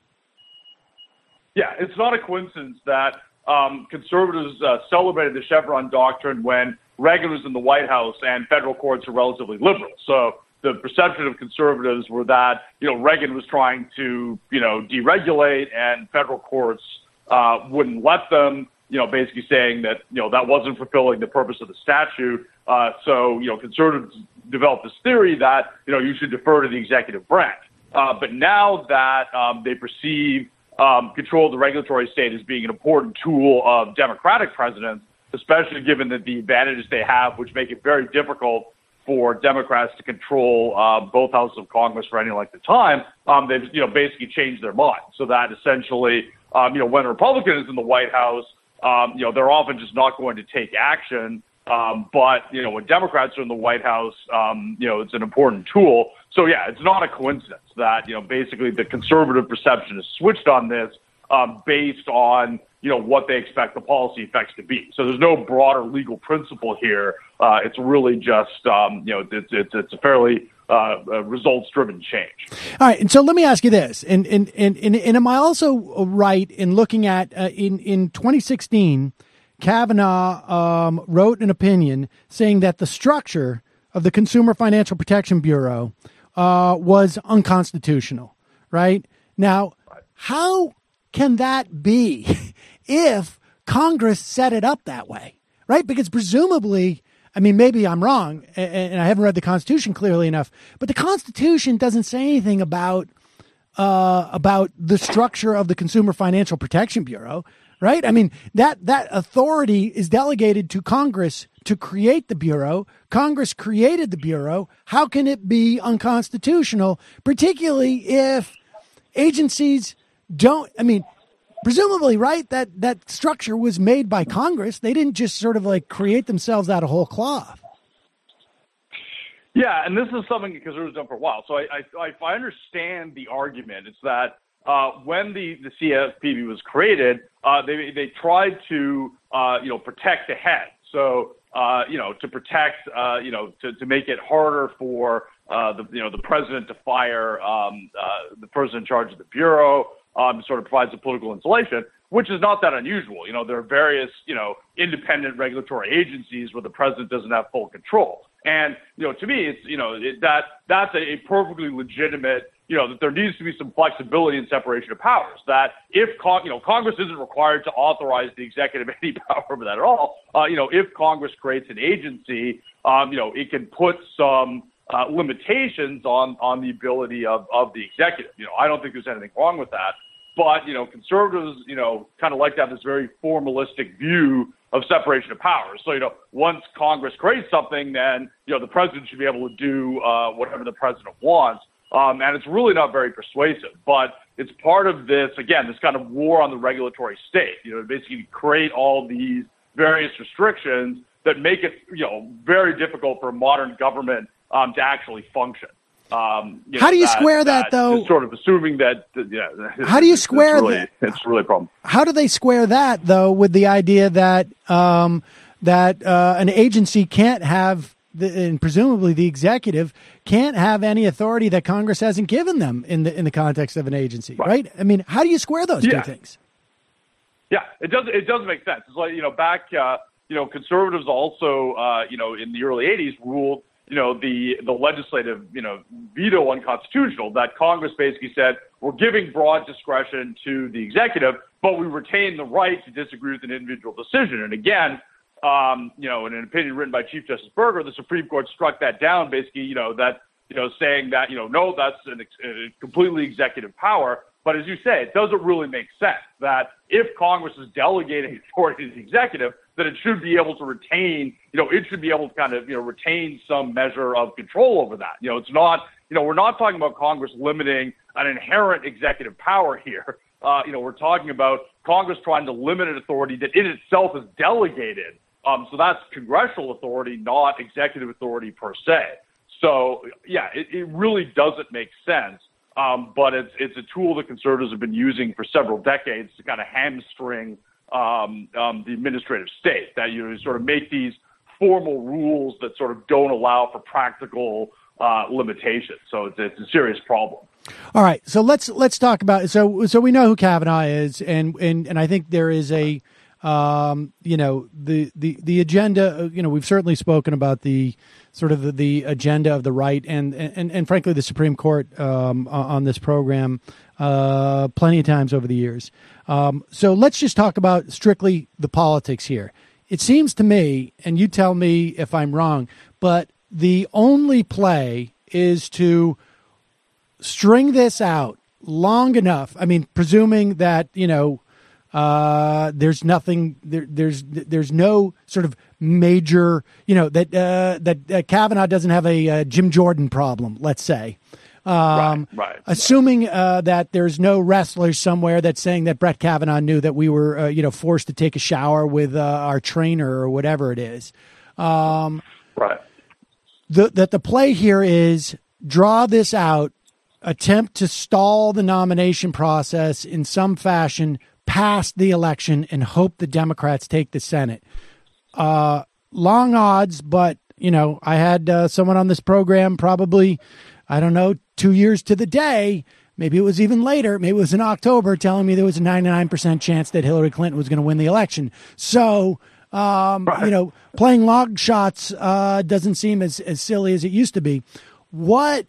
Yeah, it's not a coincidence that conservatives celebrated the Chevron doctrine when Reagan was in the White House and federal courts are relatively liberal. So the perception of conservatives were that, Reagan was trying to, deregulate and federal courts wouldn't let them, basically saying that, that wasn't fulfilling the purpose of the statute. So conservatives developed this theory that, you should defer to the executive branch. But now that they perceive control of the regulatory state as being an important tool of Democratic presidents, especially given that the advantages they have, which make it very difficult for Democrats to control both houses of Congress for any length of time, they've basically changed their mind. So that essentially, when a Republican is in the White House, they're often just not going to take action. But when Democrats are in the White House, it's an important tool. So yeah, it's not a coincidence that basically the conservative perception is switched on this based on what they expect the policy effects to be. So there's no broader legal principle here. It's really just it's a fairly results-driven change. All right, and so let me ask you this: and am I also right in looking at in 2016, Kavanaugh wrote an opinion saying that the structure of the Consumer Financial Protection Bureau was unconstitutional, right? Now, how can that be if Congress set it up that way, right? Because presumably, I mean, maybe I'm wrong, and I haven't read the Constitution clearly enough, but the Constitution doesn't say anything about the structure of the Consumer Financial Protection Bureau, right? I mean, that authority is delegated to Congress to create the Bureau. Congress created the Bureau. How can it be unconstitutional, particularly if agencies don't, I mean, presumably, right, that structure was made by Congress. They didn't just sort of create themselves out of whole cloth. Yeah, and this is something because it was done for a while. So I understand the argument. It's that when the CFPB was created, they tried to protect the head. So to protect to make it harder for the president to fire the person in charge of the bureau. Sort of provides a political insulation, which is not that unusual. There are various, independent regulatory agencies where the president doesn't have full control. And, to me, it's, that's a perfectly legitimate, that there needs to be some flexibility and separation of powers. That if, Congress isn't required to authorize the executive any power over that at all. If Congress creates an agency, it can put some limitations on the ability of the executive. I don't think there's anything wrong with that. But, conservatives, kind of like to have this very formalistic view of separation of powers. So, once Congress creates something, then, the president should be able to do whatever the president wants. And it's really not very persuasive. But it's part of this, again, this kind of war on the regulatory state. Basically create all these various restrictions that make it, very difficult for a modern government to actually function. How do you square that though? Sort of assuming that, how do you square that? It's really a problem. How do they square that though with the idea that an agency can't have, and presumably the executive can't have any authority that Congress hasn't given them in the context of an agency, right? I mean, how do you square those two things? Yeah, it does make sense. It's like back conservatives also in the early 80s ruled the legislative, veto unconstitutional, that Congress basically said, we're giving broad discretion to the executive, but we retain the right to disagree with an individual decision. And again, in an opinion written by Chief Justice Berger, the Supreme Court struck that down, basically, saying that, no, that's a completely executive power. But as you say, it doesn't really make sense that if Congress is delegating authority to the executive, that it should be able to retain, it should be able to kind of, retain some measure of control over that. It's not, we're not talking about Congress limiting an inherent executive power here. We're talking about Congress trying to limit an authority that in itself is delegated. So that's congressional authority, not executive authority per se. So, yeah, it really doesn't make sense. But it's a tool that conservatives have been using for several decades to kind of hamstring the administrative state, that you sort of make these formal rules that sort of don't allow for practical limitations. So it's a serious problem. All right, so let's talk about so we know who Kavanaugh is, and I think there is a the agenda. We've certainly spoken about the sort of the agenda of the right and frankly the Supreme Court on this program plenty of times over the years. So let's just talk about strictly the politics here. It seems to me, and you tell me if I'm wrong, but the only play is to string this out long enough. I mean, presuming that, there's nothing, there's no sort of major, that Kavanaugh doesn't have a Jim Jordan problem, let's say. Right. Assuming that there's no wrestler somewhere that's saying that Brett Kavanaugh knew that we were, forced to take a shower with our trainer or whatever it is. Right. That the play here is draw this out, attempt to stall the nomination process in some fashion past the election and hope the Democrats take the Senate. Long odds, but, I had someone on this program probably, 2 years to the day, maybe it was even later, maybe it was in October, telling me there was a 99% chance that Hillary Clinton was going to win the election. So, playing long shots doesn't seem as silly as it used to be. Walk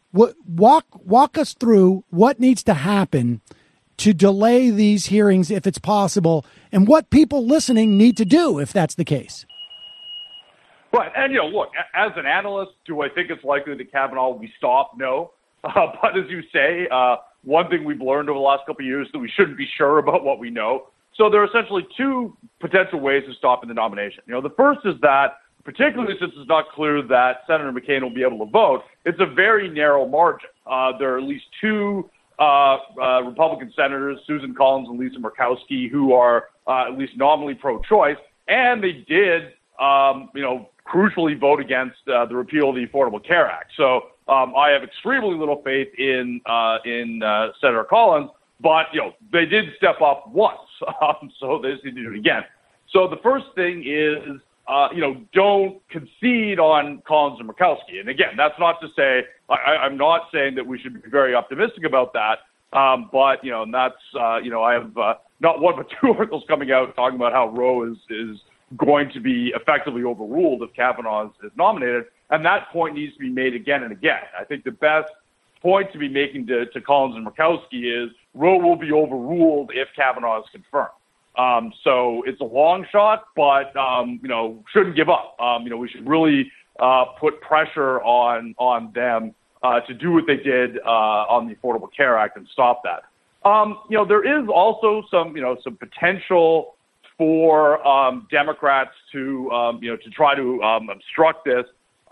us through what needs to happen to delay these hearings if it's possible, and what people listening need to do if that's the case. Right. And, look, as an analyst, do I think it's likely that Kavanaugh will be stopped? No. But as you say, one thing we've learned over the last couple of years is that we shouldn't be sure about what we know. So there are essentially two potential ways of stopping the nomination. The first is that, particularly since it's not clear that Senator McCain will be able to vote, it's a very narrow margin. There are at least two Republican senators, Susan Collins and Lisa Murkowski, who are at least nominally pro-choice, and they did, crucially vote against the repeal of the Affordable Care Act. So I have extremely little faith in Senator Collins, but they did step up once, so they just need to do it again. So the first thing is, don't concede on Collins and Murkowski. And again, that's not to say I'm not saying that we should be very optimistic about that. But and that's I have not one but two articles coming out talking about how Roe is going to be effectively overruled if Kavanaugh is nominated, and that point needs to be made again and again. I think the best point to be making to Collins and Murkowski is Roe will be overruled if Kavanaugh is confirmed. So it's a long shot, but, shouldn't give up. We should really put pressure on them to do what they did on the Affordable Care Act and stop that. There is also some potential for Democrats to try to obstruct this.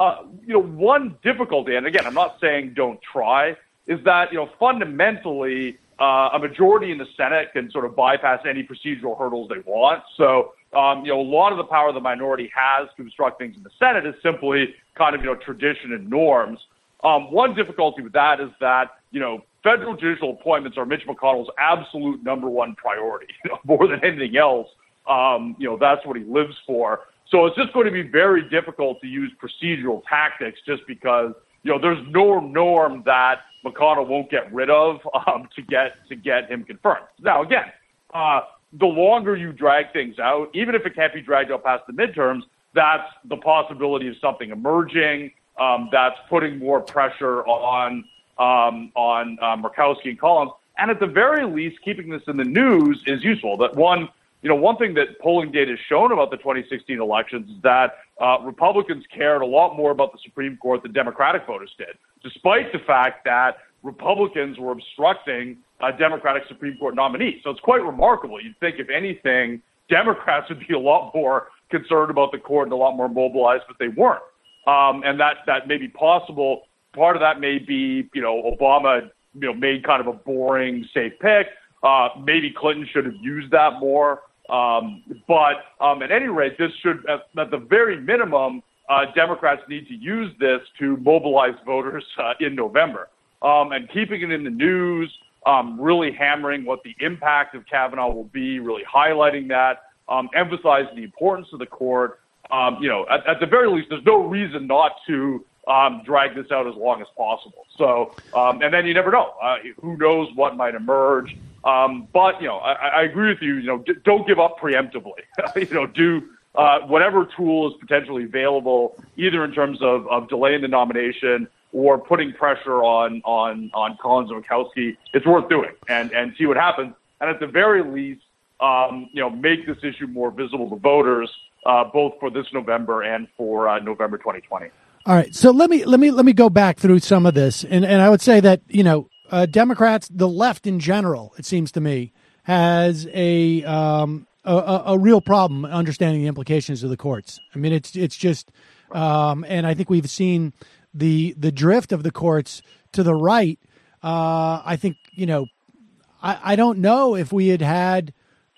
One difficulty, and again, I'm not saying don't try, is that, fundamentally, a majority in the Senate can sort of bypass any procedural hurdles they want. So, a lot of the power the minority has to obstruct things in the Senate is simply kind of, tradition and norms. One difficulty with that is that, federal judicial appointments are Mitch McConnell's absolute number one priority, more than anything else. That's what he lives for. So it's just going to be very difficult to use procedural tactics just because, there's no norm that McConnell won't get rid of to get him confirmed. Now, again, the longer you drag things out, even if it can't be dragged out past the midterms, that's the possibility of something emerging. That's putting more pressure on Murkowski and Collins. And at the very least, keeping this in the news is useful. That one thing that polling data has shown about the 2016 elections is that Republicans cared a lot more about the Supreme Court than Democratic voters did, despite the fact that Republicans were obstructing Democratic Supreme Court nominees. So it's quite remarkable. You'd think, if anything, Democrats would be a lot more concerned about the court and a lot more mobilized, but they weren't. And that may be possible. Part of that may be, Obama, made kind of a boring, safe pick. Maybe Clinton should have used that more. But at any rate, this should, at the very minimum, Democrats need to use this to mobilize voters in November. And keeping it in the news, really hammering what the impact of Kavanaugh will be, really highlighting that, emphasizing the importance of the court. At the very least, there's no reason not to drag this out as long as possible. So, and then you never know. Who knows what might emerge. But, I agree with you, don't give up preemptively. Do whatever tool is potentially available, either in terms of delaying the nomination or putting pressure on Collins and Murkowski. It's worth doing and see what happens. And at the very least, make this issue more visible to voters, both for this November and for November 2020. All right. So let me go back through some of this. And I would say that, Democrats, the left in general, it seems to me, has a real problem understanding the implications of the courts. I mean, it's just, and I think we've seen the drift of the courts to the right. I think, I don't know if we had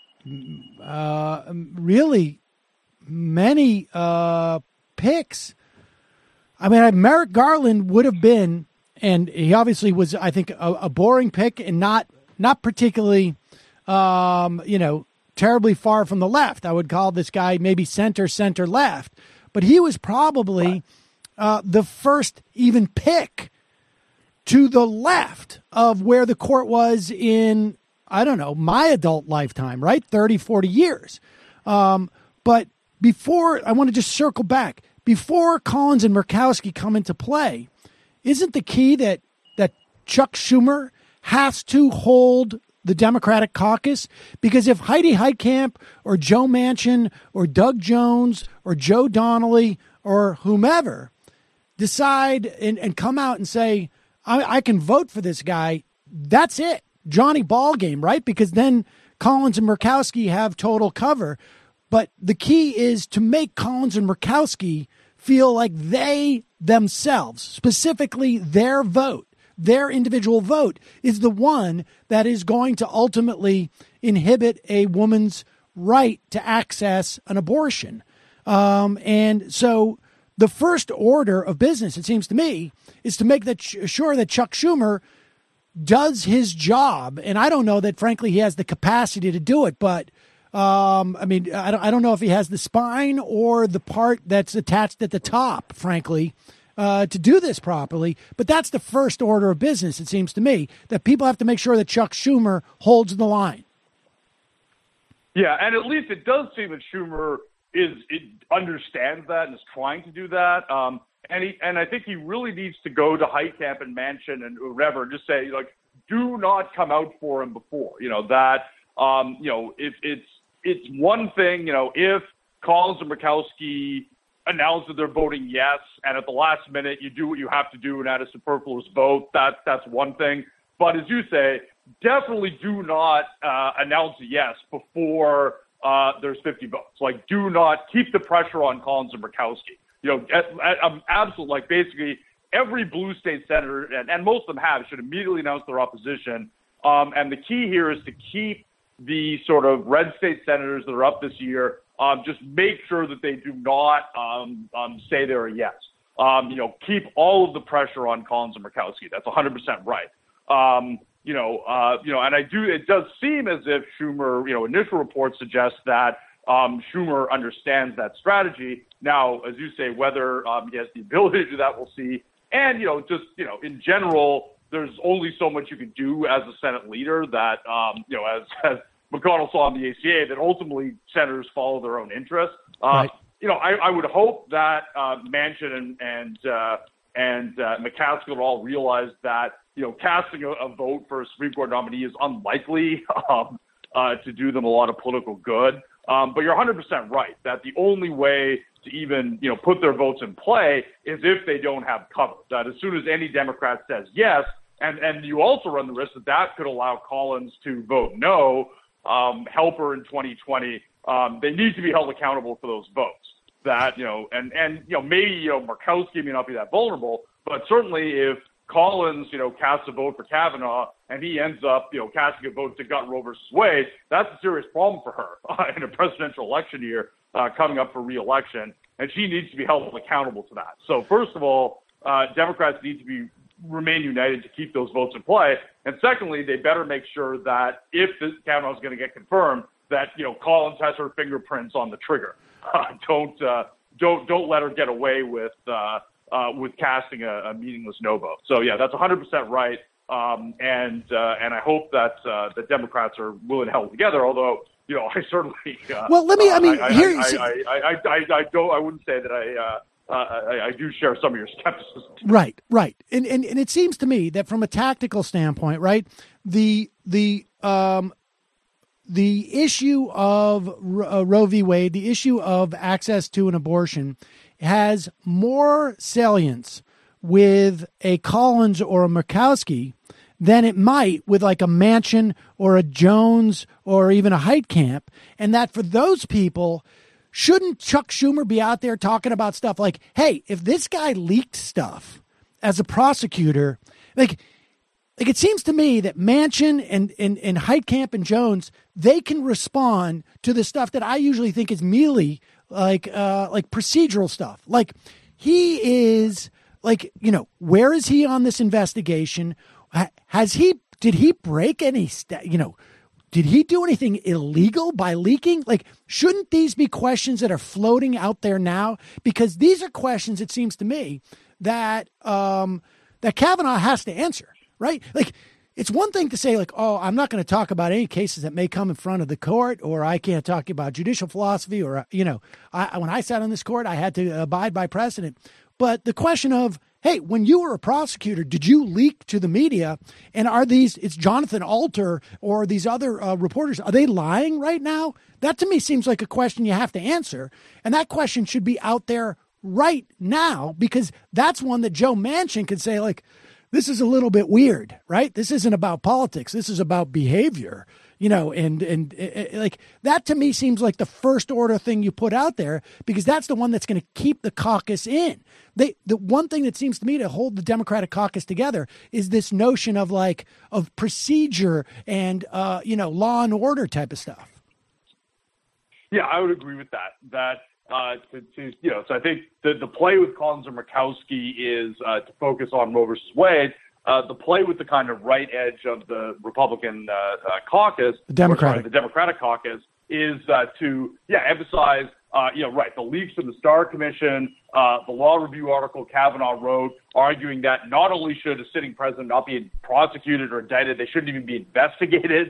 really many picks. I mean, Merrick Garland would have been, and he obviously was, I think, a boring pick and not particularly, terribly far from the left. I would call this guy maybe center left, but he was probably the first even pick to the left of where the court was in, I don't know, my adult lifetime, right? 30, 40 years. But before, I want to just circle back. Before Collins and Murkowski come into play, isn't the key that Chuck Schumer has to hold the Democratic caucus? Because if Heidi Heitkamp or Joe Manchin or Doug Jones or Joe Donnelly or whomever decide and come out and say, I can vote for this guy, that's it. Johnny Ballgame, right? Because then Collins and Murkowski have total cover. But the key is to make Collins and Murkowski feel like they themselves, specifically their vote, their individual vote, is the one that is going to ultimately inhibit a woman's right to access an abortion. And so the first order of business, it seems to me, is to make sure that Chuck Schumer does his job. And I don't know that, frankly, he has the capacity to do it, but I don't know if he has the spine or the part that's attached at the top, frankly, to do this properly. But that's the first order of business, it seems to me, that people have to make sure that Chuck Schumer holds the line. Yeah, and at least it does seem that Schumer understands that and is trying to do that. And I think he really needs to go to Heitkamp and Manchin and whoever and just say, do not come out for him before. It's one thing, if Collins and Murkowski announce that they're voting yes, and at the last minute you do what you have to do and add a superfluous vote, that's one thing. But as you say, definitely do not announce a yes before there's 50 votes. Do not keep the pressure on Collins and Murkowski. Basically every blue state senator, and most of them should immediately announce their opposition. And the key here is to keep the sort of red state senators that are up this year, just make sure that they do not say they're a yes. Keep all of the pressure on Collins and Murkowski. That's 100% right. And it does seem as if Schumer, initial reports suggest that Schumer understands that strategy. Now, as you say, whether he has the ability to do that, we'll see. And, in general, there's only so much you can do as a Senate leader that, as McConnell saw in the ACA, that ultimately senators follow their own interests. Right. I would hope that Manchin and McCaskill all realize that casting a vote for a Supreme Court nominee is unlikely to do them a lot of political good. But you're 100% right that the only way to even, put their votes in play is if they don't have cover. That as soon as any Democrat says yes, and you also run the risk that could allow Collins to vote no, help her in 2020. They need to be held accountable for those votes. That, maybe, Murkowski may not be that vulnerable, but certainly if Collins, casts a vote for Kavanaugh and he ends up, casting a vote to gut Roe versus Wade, that's a serious problem for her in a presidential election year coming up for re-election, and she needs to be held accountable to that. So first of all, Democrats need to remain united to keep those votes in play, and secondly, they better make sure that if Kavanaugh is going to get confirmed, that Collins has her fingerprints on the trigger. Don't let her get away with casting a meaningless no vote. So yeah, that's 100% right. And I hope that the Democrats are willing to hold together. Although I certainly well, let me. I mean, here I wouldn't say that I do share some of your skepticism. Right. And it seems to me that from a tactical standpoint, right, the issue of Roe v. Wade, the issue of access to an abortion, has more salience with a Collins or a Murkowski than it might with like a Manchin or a Jones or even a Heitkamp. And that for those people, shouldn't Chuck Schumer be out there talking about stuff like, hey, if this guy leaked stuff as a prosecutor, like it seems to me that Manchin and Heitkamp and Jones, they can respond to the stuff that I usually think is mealy, like procedural stuff. Like he is where is he on this investigation? Did he break any, did he do anything illegal by leaking? Like, shouldn't these be questions that are floating out there now? Because these are questions, it seems to me, that Kavanaugh has to answer, right? Like, it's one thing to say, like, oh, I'm not going to talk about any cases that may come in front of the court, or I can't talk about judicial philosophy, or, when I sat on this court, I had to abide by precedent. But the question of, hey, when you were a prosecutor, did you leak to the media? And it's Jonathan Alter or these other reporters, are they lying right now? That to me seems like a question you have to answer. And that question should be out there right now, because that's one that Joe Manchin could say, like, this is a little bit weird, right? This isn't about politics. This is about behavior, and like that to me seems like the first order thing you put out there, because that's the one that's going to keep the caucus in. The one thing that seems to me to hold the Democratic caucus together is this notion of procedure and, law and order type of stuff. Yeah, I would agree with that. So I think the play with Collins and Murkowski is to focus on Roe versus Wade. The play with the kind of right edge of the Republican caucus, the Democratic caucus, is to emphasize the leaks from the Starr Commission, the law review article Kavanaugh wrote, arguing that not only should a sitting president not be prosecuted or indicted, they shouldn't even be investigated.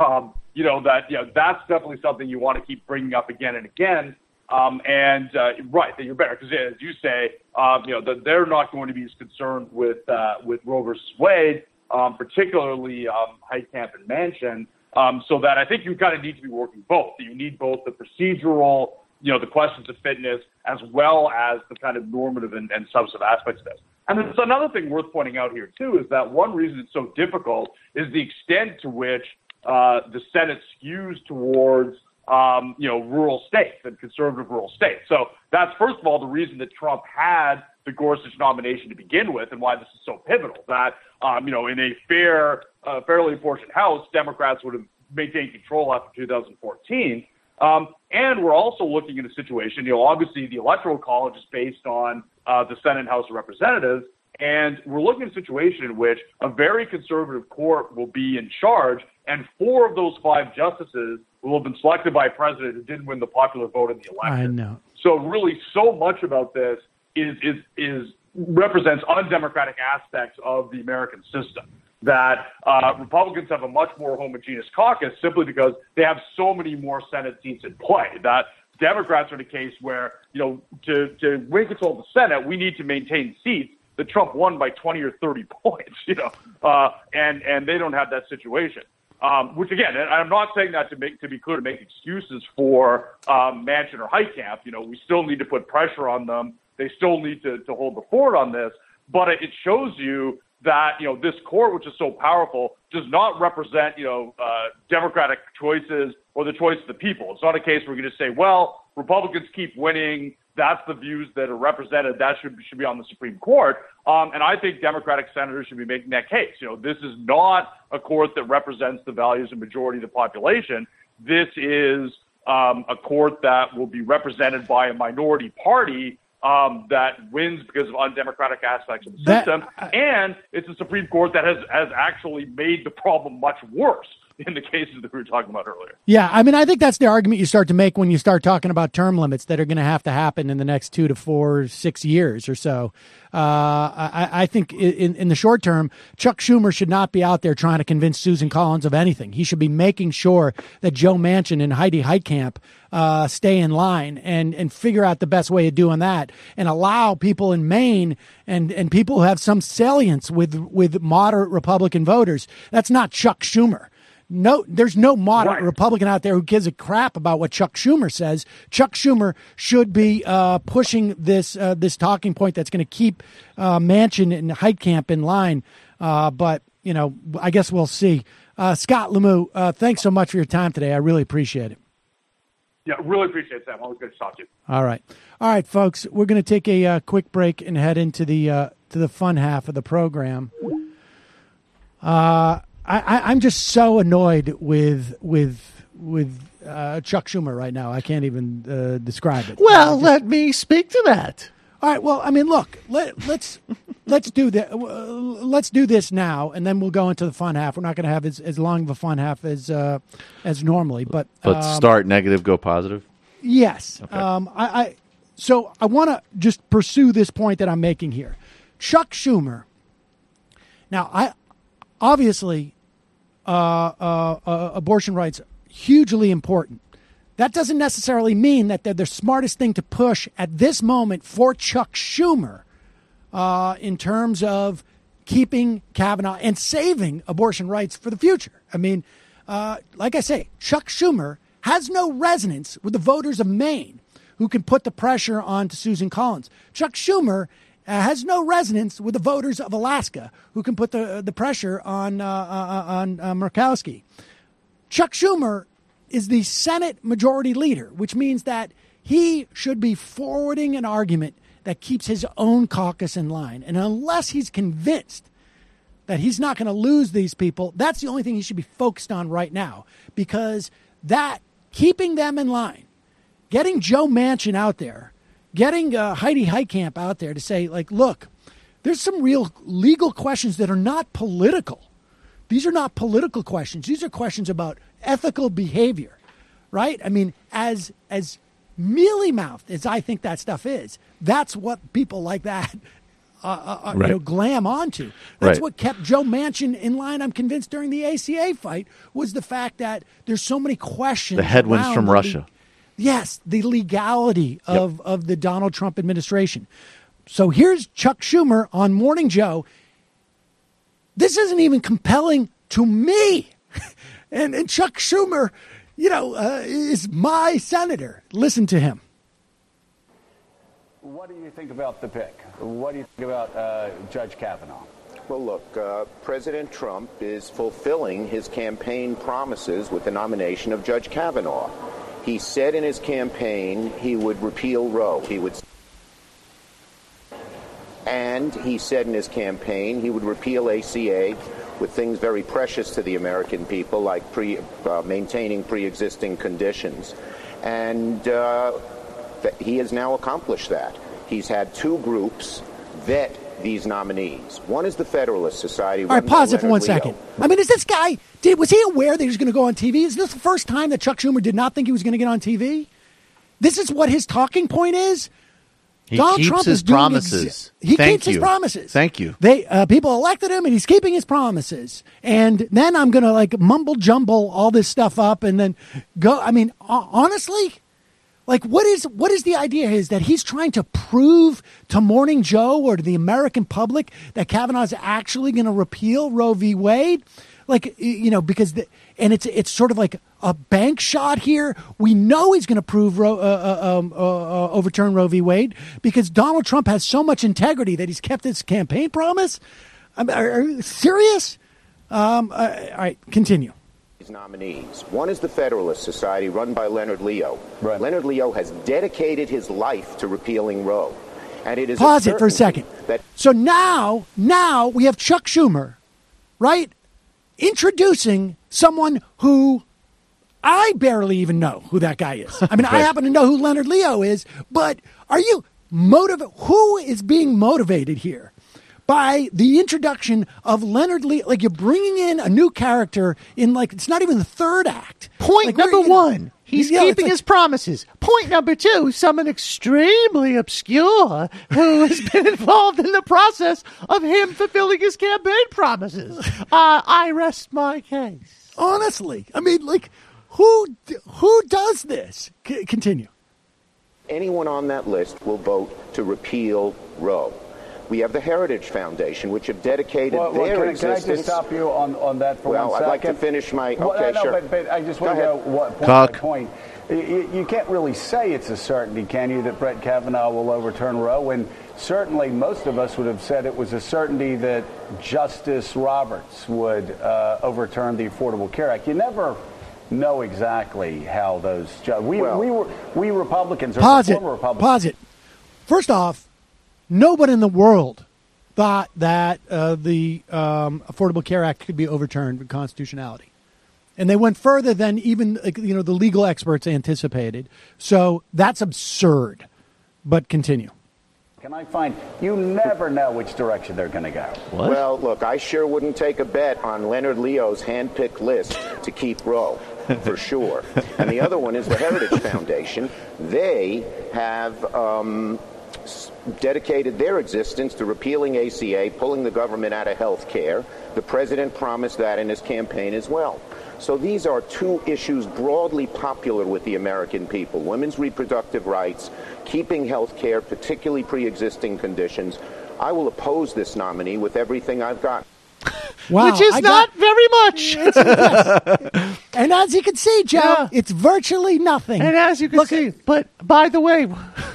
That's definitely something you want to keep bringing up again and again. That you're better, because as you say, that they're not going to be as concerned with Roe versus Wade, particularly Heitkamp and Manchin. So that I think you kind of need to be working both. You need both the procedural, the questions of fitness, as well as the kind of normative and substantive aspects of this. And there's another thing worth pointing out here too, is that one reason it's so difficult is the extent to which the Senate skews towards rural states and conservative rural states. So that's, first of all, the reason that Trump had the Gorsuch nomination to begin with, and why this is so pivotal. That, in a fairly apportioned House, Democrats would have maintained control after 2014. And we're also looking at a situation, obviously the Electoral College is based on the Senate and House of Representatives, and we're looking at a situation in which a very conservative court will be in charge, and 4 of those 5 justices will have been selected by a president who didn't win the popular vote in the election. I know. So really, so much about this represents undemocratic aspects of the American system. That Republicans have a much more homogeneous caucus simply because they have so many more Senate seats in play. That Democrats are in a case where, to win control of the Senate, we need to maintain seats that Trump won by 20 or 30 points, and they don't have that situation. Which again, and I'm not saying that to be clear to make excuses for Manchin or Heitkamp. We still need to put pressure on them. They still need to hold the fort on this. But it shows you that this court, which is so powerful, does not represent Democratic choices or the choice of the people. It's not a case where we're going to say, well, Republicans keep winning. That's the views that are represented. That should be on the Supreme Court. And I think Democratic senators should be making that case. This is not a court that represents the values of the majority of the population. This is a court that will be represented by a minority party that wins because of undemocratic aspects of the system. And it's a Supreme Court that has actually made the problem much worse in the cases that we were talking about earlier. Yeah, I mean, I think that's the argument you start to make when you start talking about term limits that are going to happen in the next 2 to 4, 6 years or so. I think in the short term, Chuck Schumer should not be out there trying to convince Susan Collins of anything. He should be making sure that Joe Manchin and Heidi Heitkamp stay in line and figure out the best way of doing that and allow people in Maine and people who have some salience with moderate Republican voters. That's not Chuck Schumer. No, there's no moderate Republican out there who gives a crap about what Chuck Schumer says. Chuck Schumer should be pushing this talking point that's going to keep Manchin and Heitkamp in line. But I guess we'll see. Scott Lemieux, thanks so much for your time today. I really appreciate it. Yeah, really appreciate it, Sam. Always good to talk to you. All right, folks. We're going to take a quick break and head into the fun half of the program. I'm just so annoyed with Chuck Schumer right now. I can't even describe it. Well, let me speak to that. All right. Well, I mean, look, let's do that. Let's do this now, and then we'll go into the fun half. We're not going to have as long of a fun half as normally, but start negative, go positive. Yes. Okay. So I want to just pursue this point that I'm making here. Chuck Schumer. Now, obviously, abortion rights hugely important. That doesn't necessarily mean that they're the smartest thing to push at this moment for Chuck Schumer in terms of keeping Kavanaugh and saving abortion rights for the future. I mean, like I say, Chuck Schumer has no resonance with the voters of Maine who can put the pressure on to Susan Collins. Chuck Schumer has no resonance with the voters of Alaska who can put the pressure on Murkowski. Chuck Schumer is the Senate Majority Leader, which means that he should be forwarding an argument that keeps his own caucus in line. And unless he's convinced that he's not going to lose these people, that's the only thing he should be focused on right now, because that keeping them in line, getting Joe Manchin out there, getting Heidi Heitkamp out there to say, like, look, there's some real legal questions that are not political. These are not political questions. These are questions about ethical behavior, right? I mean, as mealy-mouthed as I think that stuff is, that's what people like that glam onto. That's what kept Joe Manchin in line, I'm convinced, during the ACA fight, was the fact that there's so many questions. The headwinds from Russia. The legality of the Donald Trump administration. So here's Chuck Schumer on Morning Joe. This isn't even compelling to me. and Chuck Schumer, is my senator. Listen to him. What do you think about the pick? What do you think about Judge Kavanaugh? Well, look, President Trump is fulfilling his campaign promises with the nomination of Judge Kavanaugh. He said in his campaign he would repeal Roe. And he said in his campaign he would repeal ACA with things very precious to the American people, like maintaining pre-existing conditions. And he has now accomplished that. He's had two groups vet these nominees. One is the Federalist Society. All right, pause it for 1 second. I mean, is this guy, was he aware that he was going to go on TV? Is this the first time that Chuck Schumer did not think he was going to get on TV? This is what his talking point is? Donald Trump is doing promises. He keeps his promises. Thank you. People elected him, and he's keeping his promises. And then I'm going to mumble jumble all this stuff up, and then go. I mean, honestly, Like, what is the idea is that he's trying to prove to Morning Joe or to the American public that Kavanaugh's actually going to repeal Roe v. Wade? Like, because it's sort of like a bank shot here. We know he's going to overturn Roe v. Wade because Donald Trump has so much integrity that he's kept his campaign promise. Are you serious? All right, continue. Nominees. One is the Federalist Society run by Leonard Leo. Right. Leonard Leo has dedicated his life to repealing Roe. And it is Pause it for a second. So now we have Chuck Schumer, right? Introducing someone who I barely even know who that guy is. I mean, I happen to know who Leonard Leo is, but are you who is being motivated here by the introduction of Leonard Leo? Like, you're bringing in a new character in, like, it's not even the third act. Point number one, he's keeping his promises. Point number two, someone extremely obscure who has been involved in the process of him fulfilling his campaign promises. I rest my case. Honestly, I mean, like, who does this? Continue. Anyone on that list will vote to repeal Roe. We have the Heritage Foundation, which have dedicated their existence. Can I just stop you on that for 1 second? Well, I'd like to finish my... Okay, sure. But I just want to go point by point. You can't really say it's a certainty, can you, that Brett Kavanaugh will overturn Roe? And certainly most of us would have said it was a certainty that Justice Roberts would overturn the Affordable Care Act. You never know exactly how those... We Republicans are Pause former Republicans. Pause it. First off, nobody in the world thought that the Affordable Care Act could be overturned with constitutionality. And they went further than even the legal experts anticipated. So that's absurd. But continue. Can I find... You never know which direction they're going to go. What? Well, look, I sure wouldn't take a bet on Leonard Leo's hand-picked list to keep Roe, for sure. And the other one is the Heritage Foundation. They have... dedicated their existence to repealing ACA, pulling the government out of health care. The president promised that in his campaign as well. So these are two issues broadly popular with the American people: women's reproductive rights, keeping health care, particularly pre-existing conditions. I will oppose this nominee with everything I've got. Wow, which is not very much. And as you can see, Joe, it's virtually nothing. And as you can see, but by the way...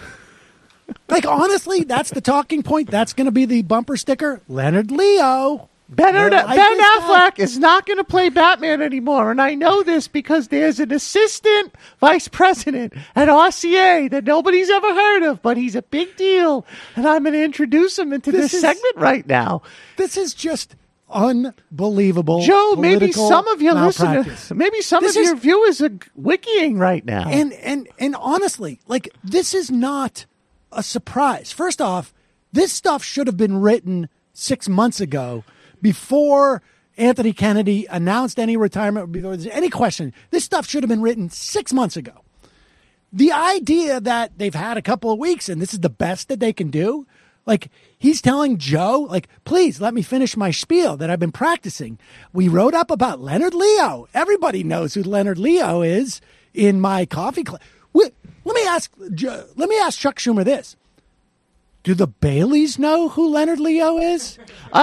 Like, honestly, that's the talking point. That's going to be the bumper sticker. Leonard Leo. Ben Affleck is not going to play Batman anymore. And I know this because there's an assistant vice president at RCA that nobody's ever heard of, but he's a big deal. And I'm going to introduce him into this segment right now. This is just unbelievable. Joe, maybe some of your listeners, maybe some of your viewers are wikiing right now. And honestly, like, this is not a surprise. First off, this stuff should have been written 6 months ago, before Anthony Kennedy announced any retirement, before there's any question. This stuff should have been written 6 months ago. The idea that they've had a couple of weeks and this is the best that they can do, like, he's telling Joe, like, please let me finish my spiel that I've been practicing. We wrote up about Leonard Leo. Everybody knows who Leonard Leo is in my coffee club. Let me ask Chuck Schumer this. Do the Baileys know who Leonard Leo is?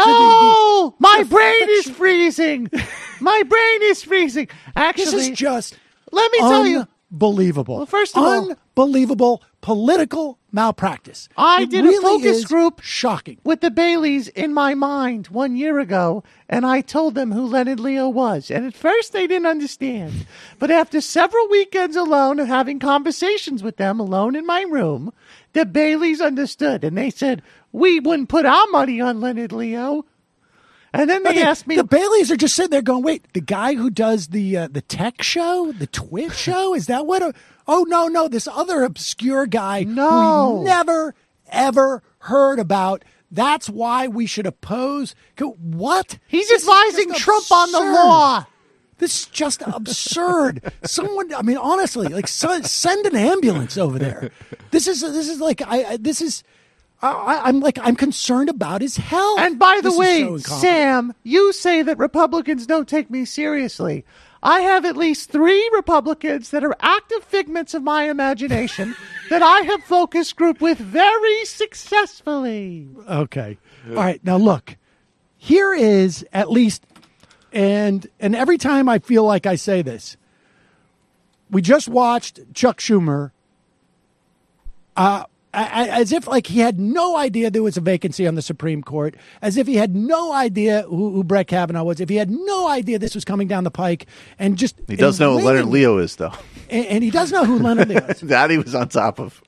Oh, my brain is freezing. My brain is freezing. Actually, this is just let me tell you, unbelievable. Well, first of all, unbelievable political malpractice. I did a focus group shocking with the Baileys in my mind 1 year ago, and I told them who Leonard Leo was. And at first they didn't understand. But after several weekends alone of having conversations with them alone in my room, the Baileys understood. And they said, we wouldn't put our money on Leonard Leo. And then they asked me... The Baileys are just sitting there going, wait, the guy who does the tech show, the Twitch show, is that what... Oh, no, this other obscure guy who we never, ever heard about. That's why we should oppose... What? He's advising Trump on the law. This is just absurd. Someone, I mean, honestly, like, send an ambulance over there. I'm concerned about his health. And by the way, Sam, you say that Republicans don't take me seriously. I have at least 3 Republicans that are active figments of my imagination that I have focus group with very successfully. Okay. All right. Now, look, here is at least, and every time I feel like I say this, we just watched Chuck Schumer as if like he had no idea there was a vacancy on the Supreme Court, as if he had no idea who Brett Kavanaugh was, if he had no idea this was coming down the pike, and just he does know who Leonard Leo is, though, and he does know who Leonard Leo is. That he was on top of.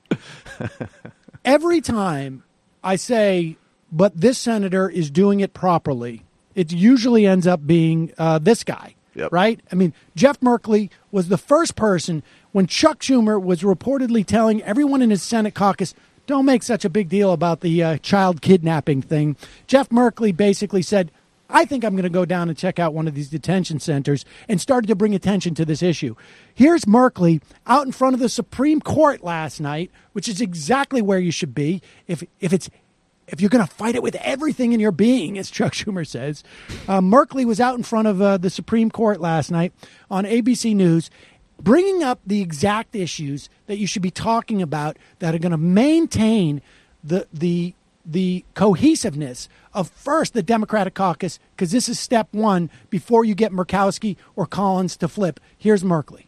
Every time I say, but this senator is doing it properly, it usually ends up being this guy. Yep. Right? I mean, Jeff Merkley was the first person when Chuck Schumer was reportedly telling everyone in his Senate caucus, don't make such a big deal about the child kidnapping thing. Jeff Merkley basically said, I think I'm going to go down and check out one of these detention centers, and started to bring attention to this issue. Here's Merkley out in front of the Supreme Court last night, which is exactly where you should be if you're going to fight it with everything in your being, as Chuck Schumer says. Merkley was out in front of the Supreme Court last night on ABC News, bringing up the exact issues that you should be talking about that are going to maintain the cohesiveness of, first, the Democratic caucus, because this is step one before you get Murkowski or Collins to flip. Here's Merkley.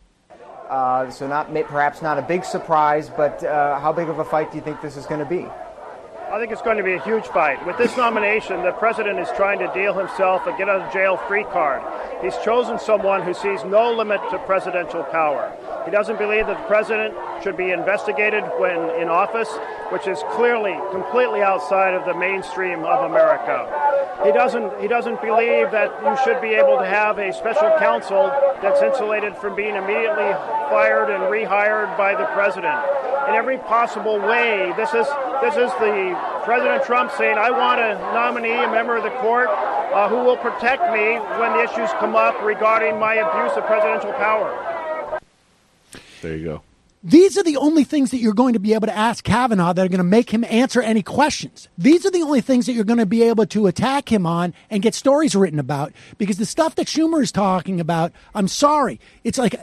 So perhaps not a big surprise, but how big of a fight do you think this is going to be? I think it's going to be a huge fight. With this nomination, the president is trying to deal himself a get-out-of-jail-free card. He's chosen someone who sees no limit to presidential power. He doesn't believe that the president should be investigated when in office, which is clearly completely outside of the mainstream of America. He doesn't believe that you should be able to have a special counsel that's insulated from being immediately fired and rehired by the president. In every possible way, this is the President Trump saying, I want to nominee a member of the court who will protect me when the issues come up regarding my abuse of presidential power. There you go. These are the only things that you're going to be able to ask Kavanaugh that are going to make him answer any questions. These are the only things that you're going to be able to attack him on and get stories written about, because the stuff that Schumer is talking about, I'm sorry, it's like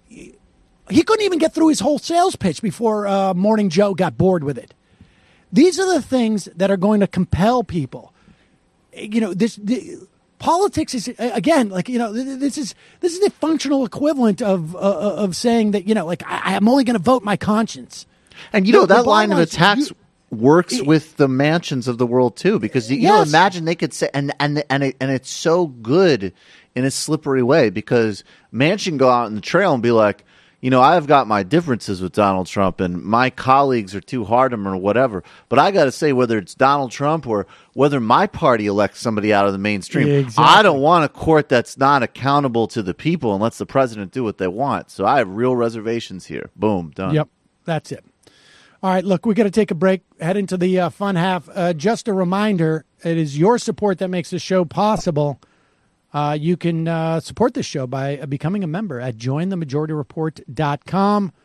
he couldn't even get through his whole sales pitch before Morning Joe got bored with it. These are the things that are going to compel people. You know, politics is, again, like, you know, this is the functional equivalent of saying that, you know, like, I'm only going to vote my conscience. And, you know, that line of attacks works with the Manchins of the world, too, because, you know, imagine they could say, and it's so good in a slippery way, because Manchin go out in the trail and be like, you know, I've got my differences with Donald Trump and my colleagues are too hard on him or whatever. But I got to say, whether it's Donald Trump or whether my party elects somebody out of the mainstream, exactly. I don't want a court that's not accountable to the people and lets the president do what they want. So I have real reservations here. Boom, done. Yep, that's it. All right, look, we got to take a break, head into the fun half. Just a reminder, it is your support that makes the show possible. You can support this show by becoming a member at jointhemajorityreport.com.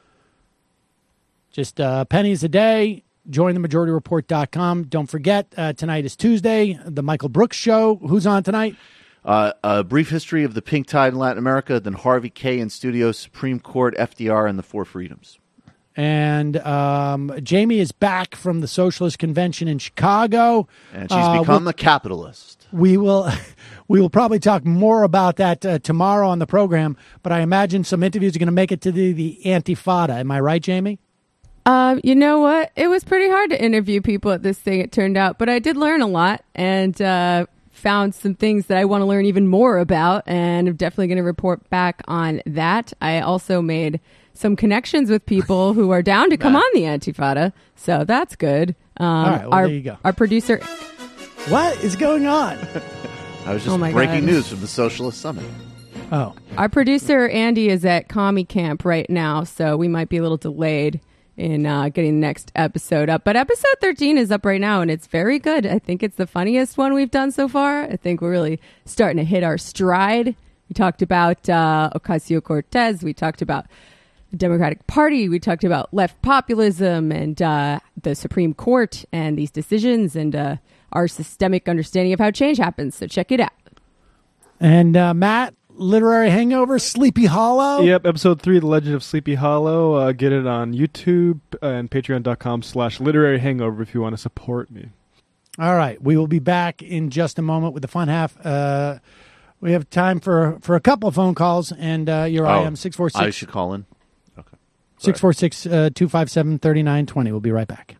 Just pennies a day, jointhemajorityreport.com. Don't forget, tonight is Tuesday, the Michael Brooks Show. Who's on tonight? A brief history of the pink tide in Latin America, then Harvey K. in studio, Supreme Court, FDR, and the Four Freedoms. And Jamie is back from the Socialist Convention in Chicago. And she's become a capitalist. We will probably talk more about that tomorrow on the program, but I imagine some interviews are going to make it to the Antifada. Am I right, Jamie? You know what? It was pretty hard to interview people at this thing, it turned out, but I did learn a lot and found some things that I want to learn even more about, and I'm definitely going to report back on that. I also made some connections with people who are down to come on the Antifada, so that's good. All right, well, there you go. Our producer... What is going on? I was just breaking news from the Socialist Summit. Oh. Our producer, Andy, is at commie camp right now, so we might be a little delayed in getting the next episode up. But episode 13 is up right now, and it's very good. I think it's the funniest one we've done so far. I think we're really starting to hit our stride. We talked about Ocasio-Cortez. We talked about the Democratic Party. We talked about left populism and the Supreme Court and these decisions and our systemic understanding of how change happens. So check it out. And Matt, Literary Hangover, Sleepy Hollow. Yep, episode 3, The Legend of Sleepy Hollow. Get it on YouTube and patreon.com/literary hangover if you want to support me. All right. We will be back in just a moment with the fun half. We have time for a couple of phone calls, and your IM 646. I should call in. Okay. 646-257-3920. We'll be right back.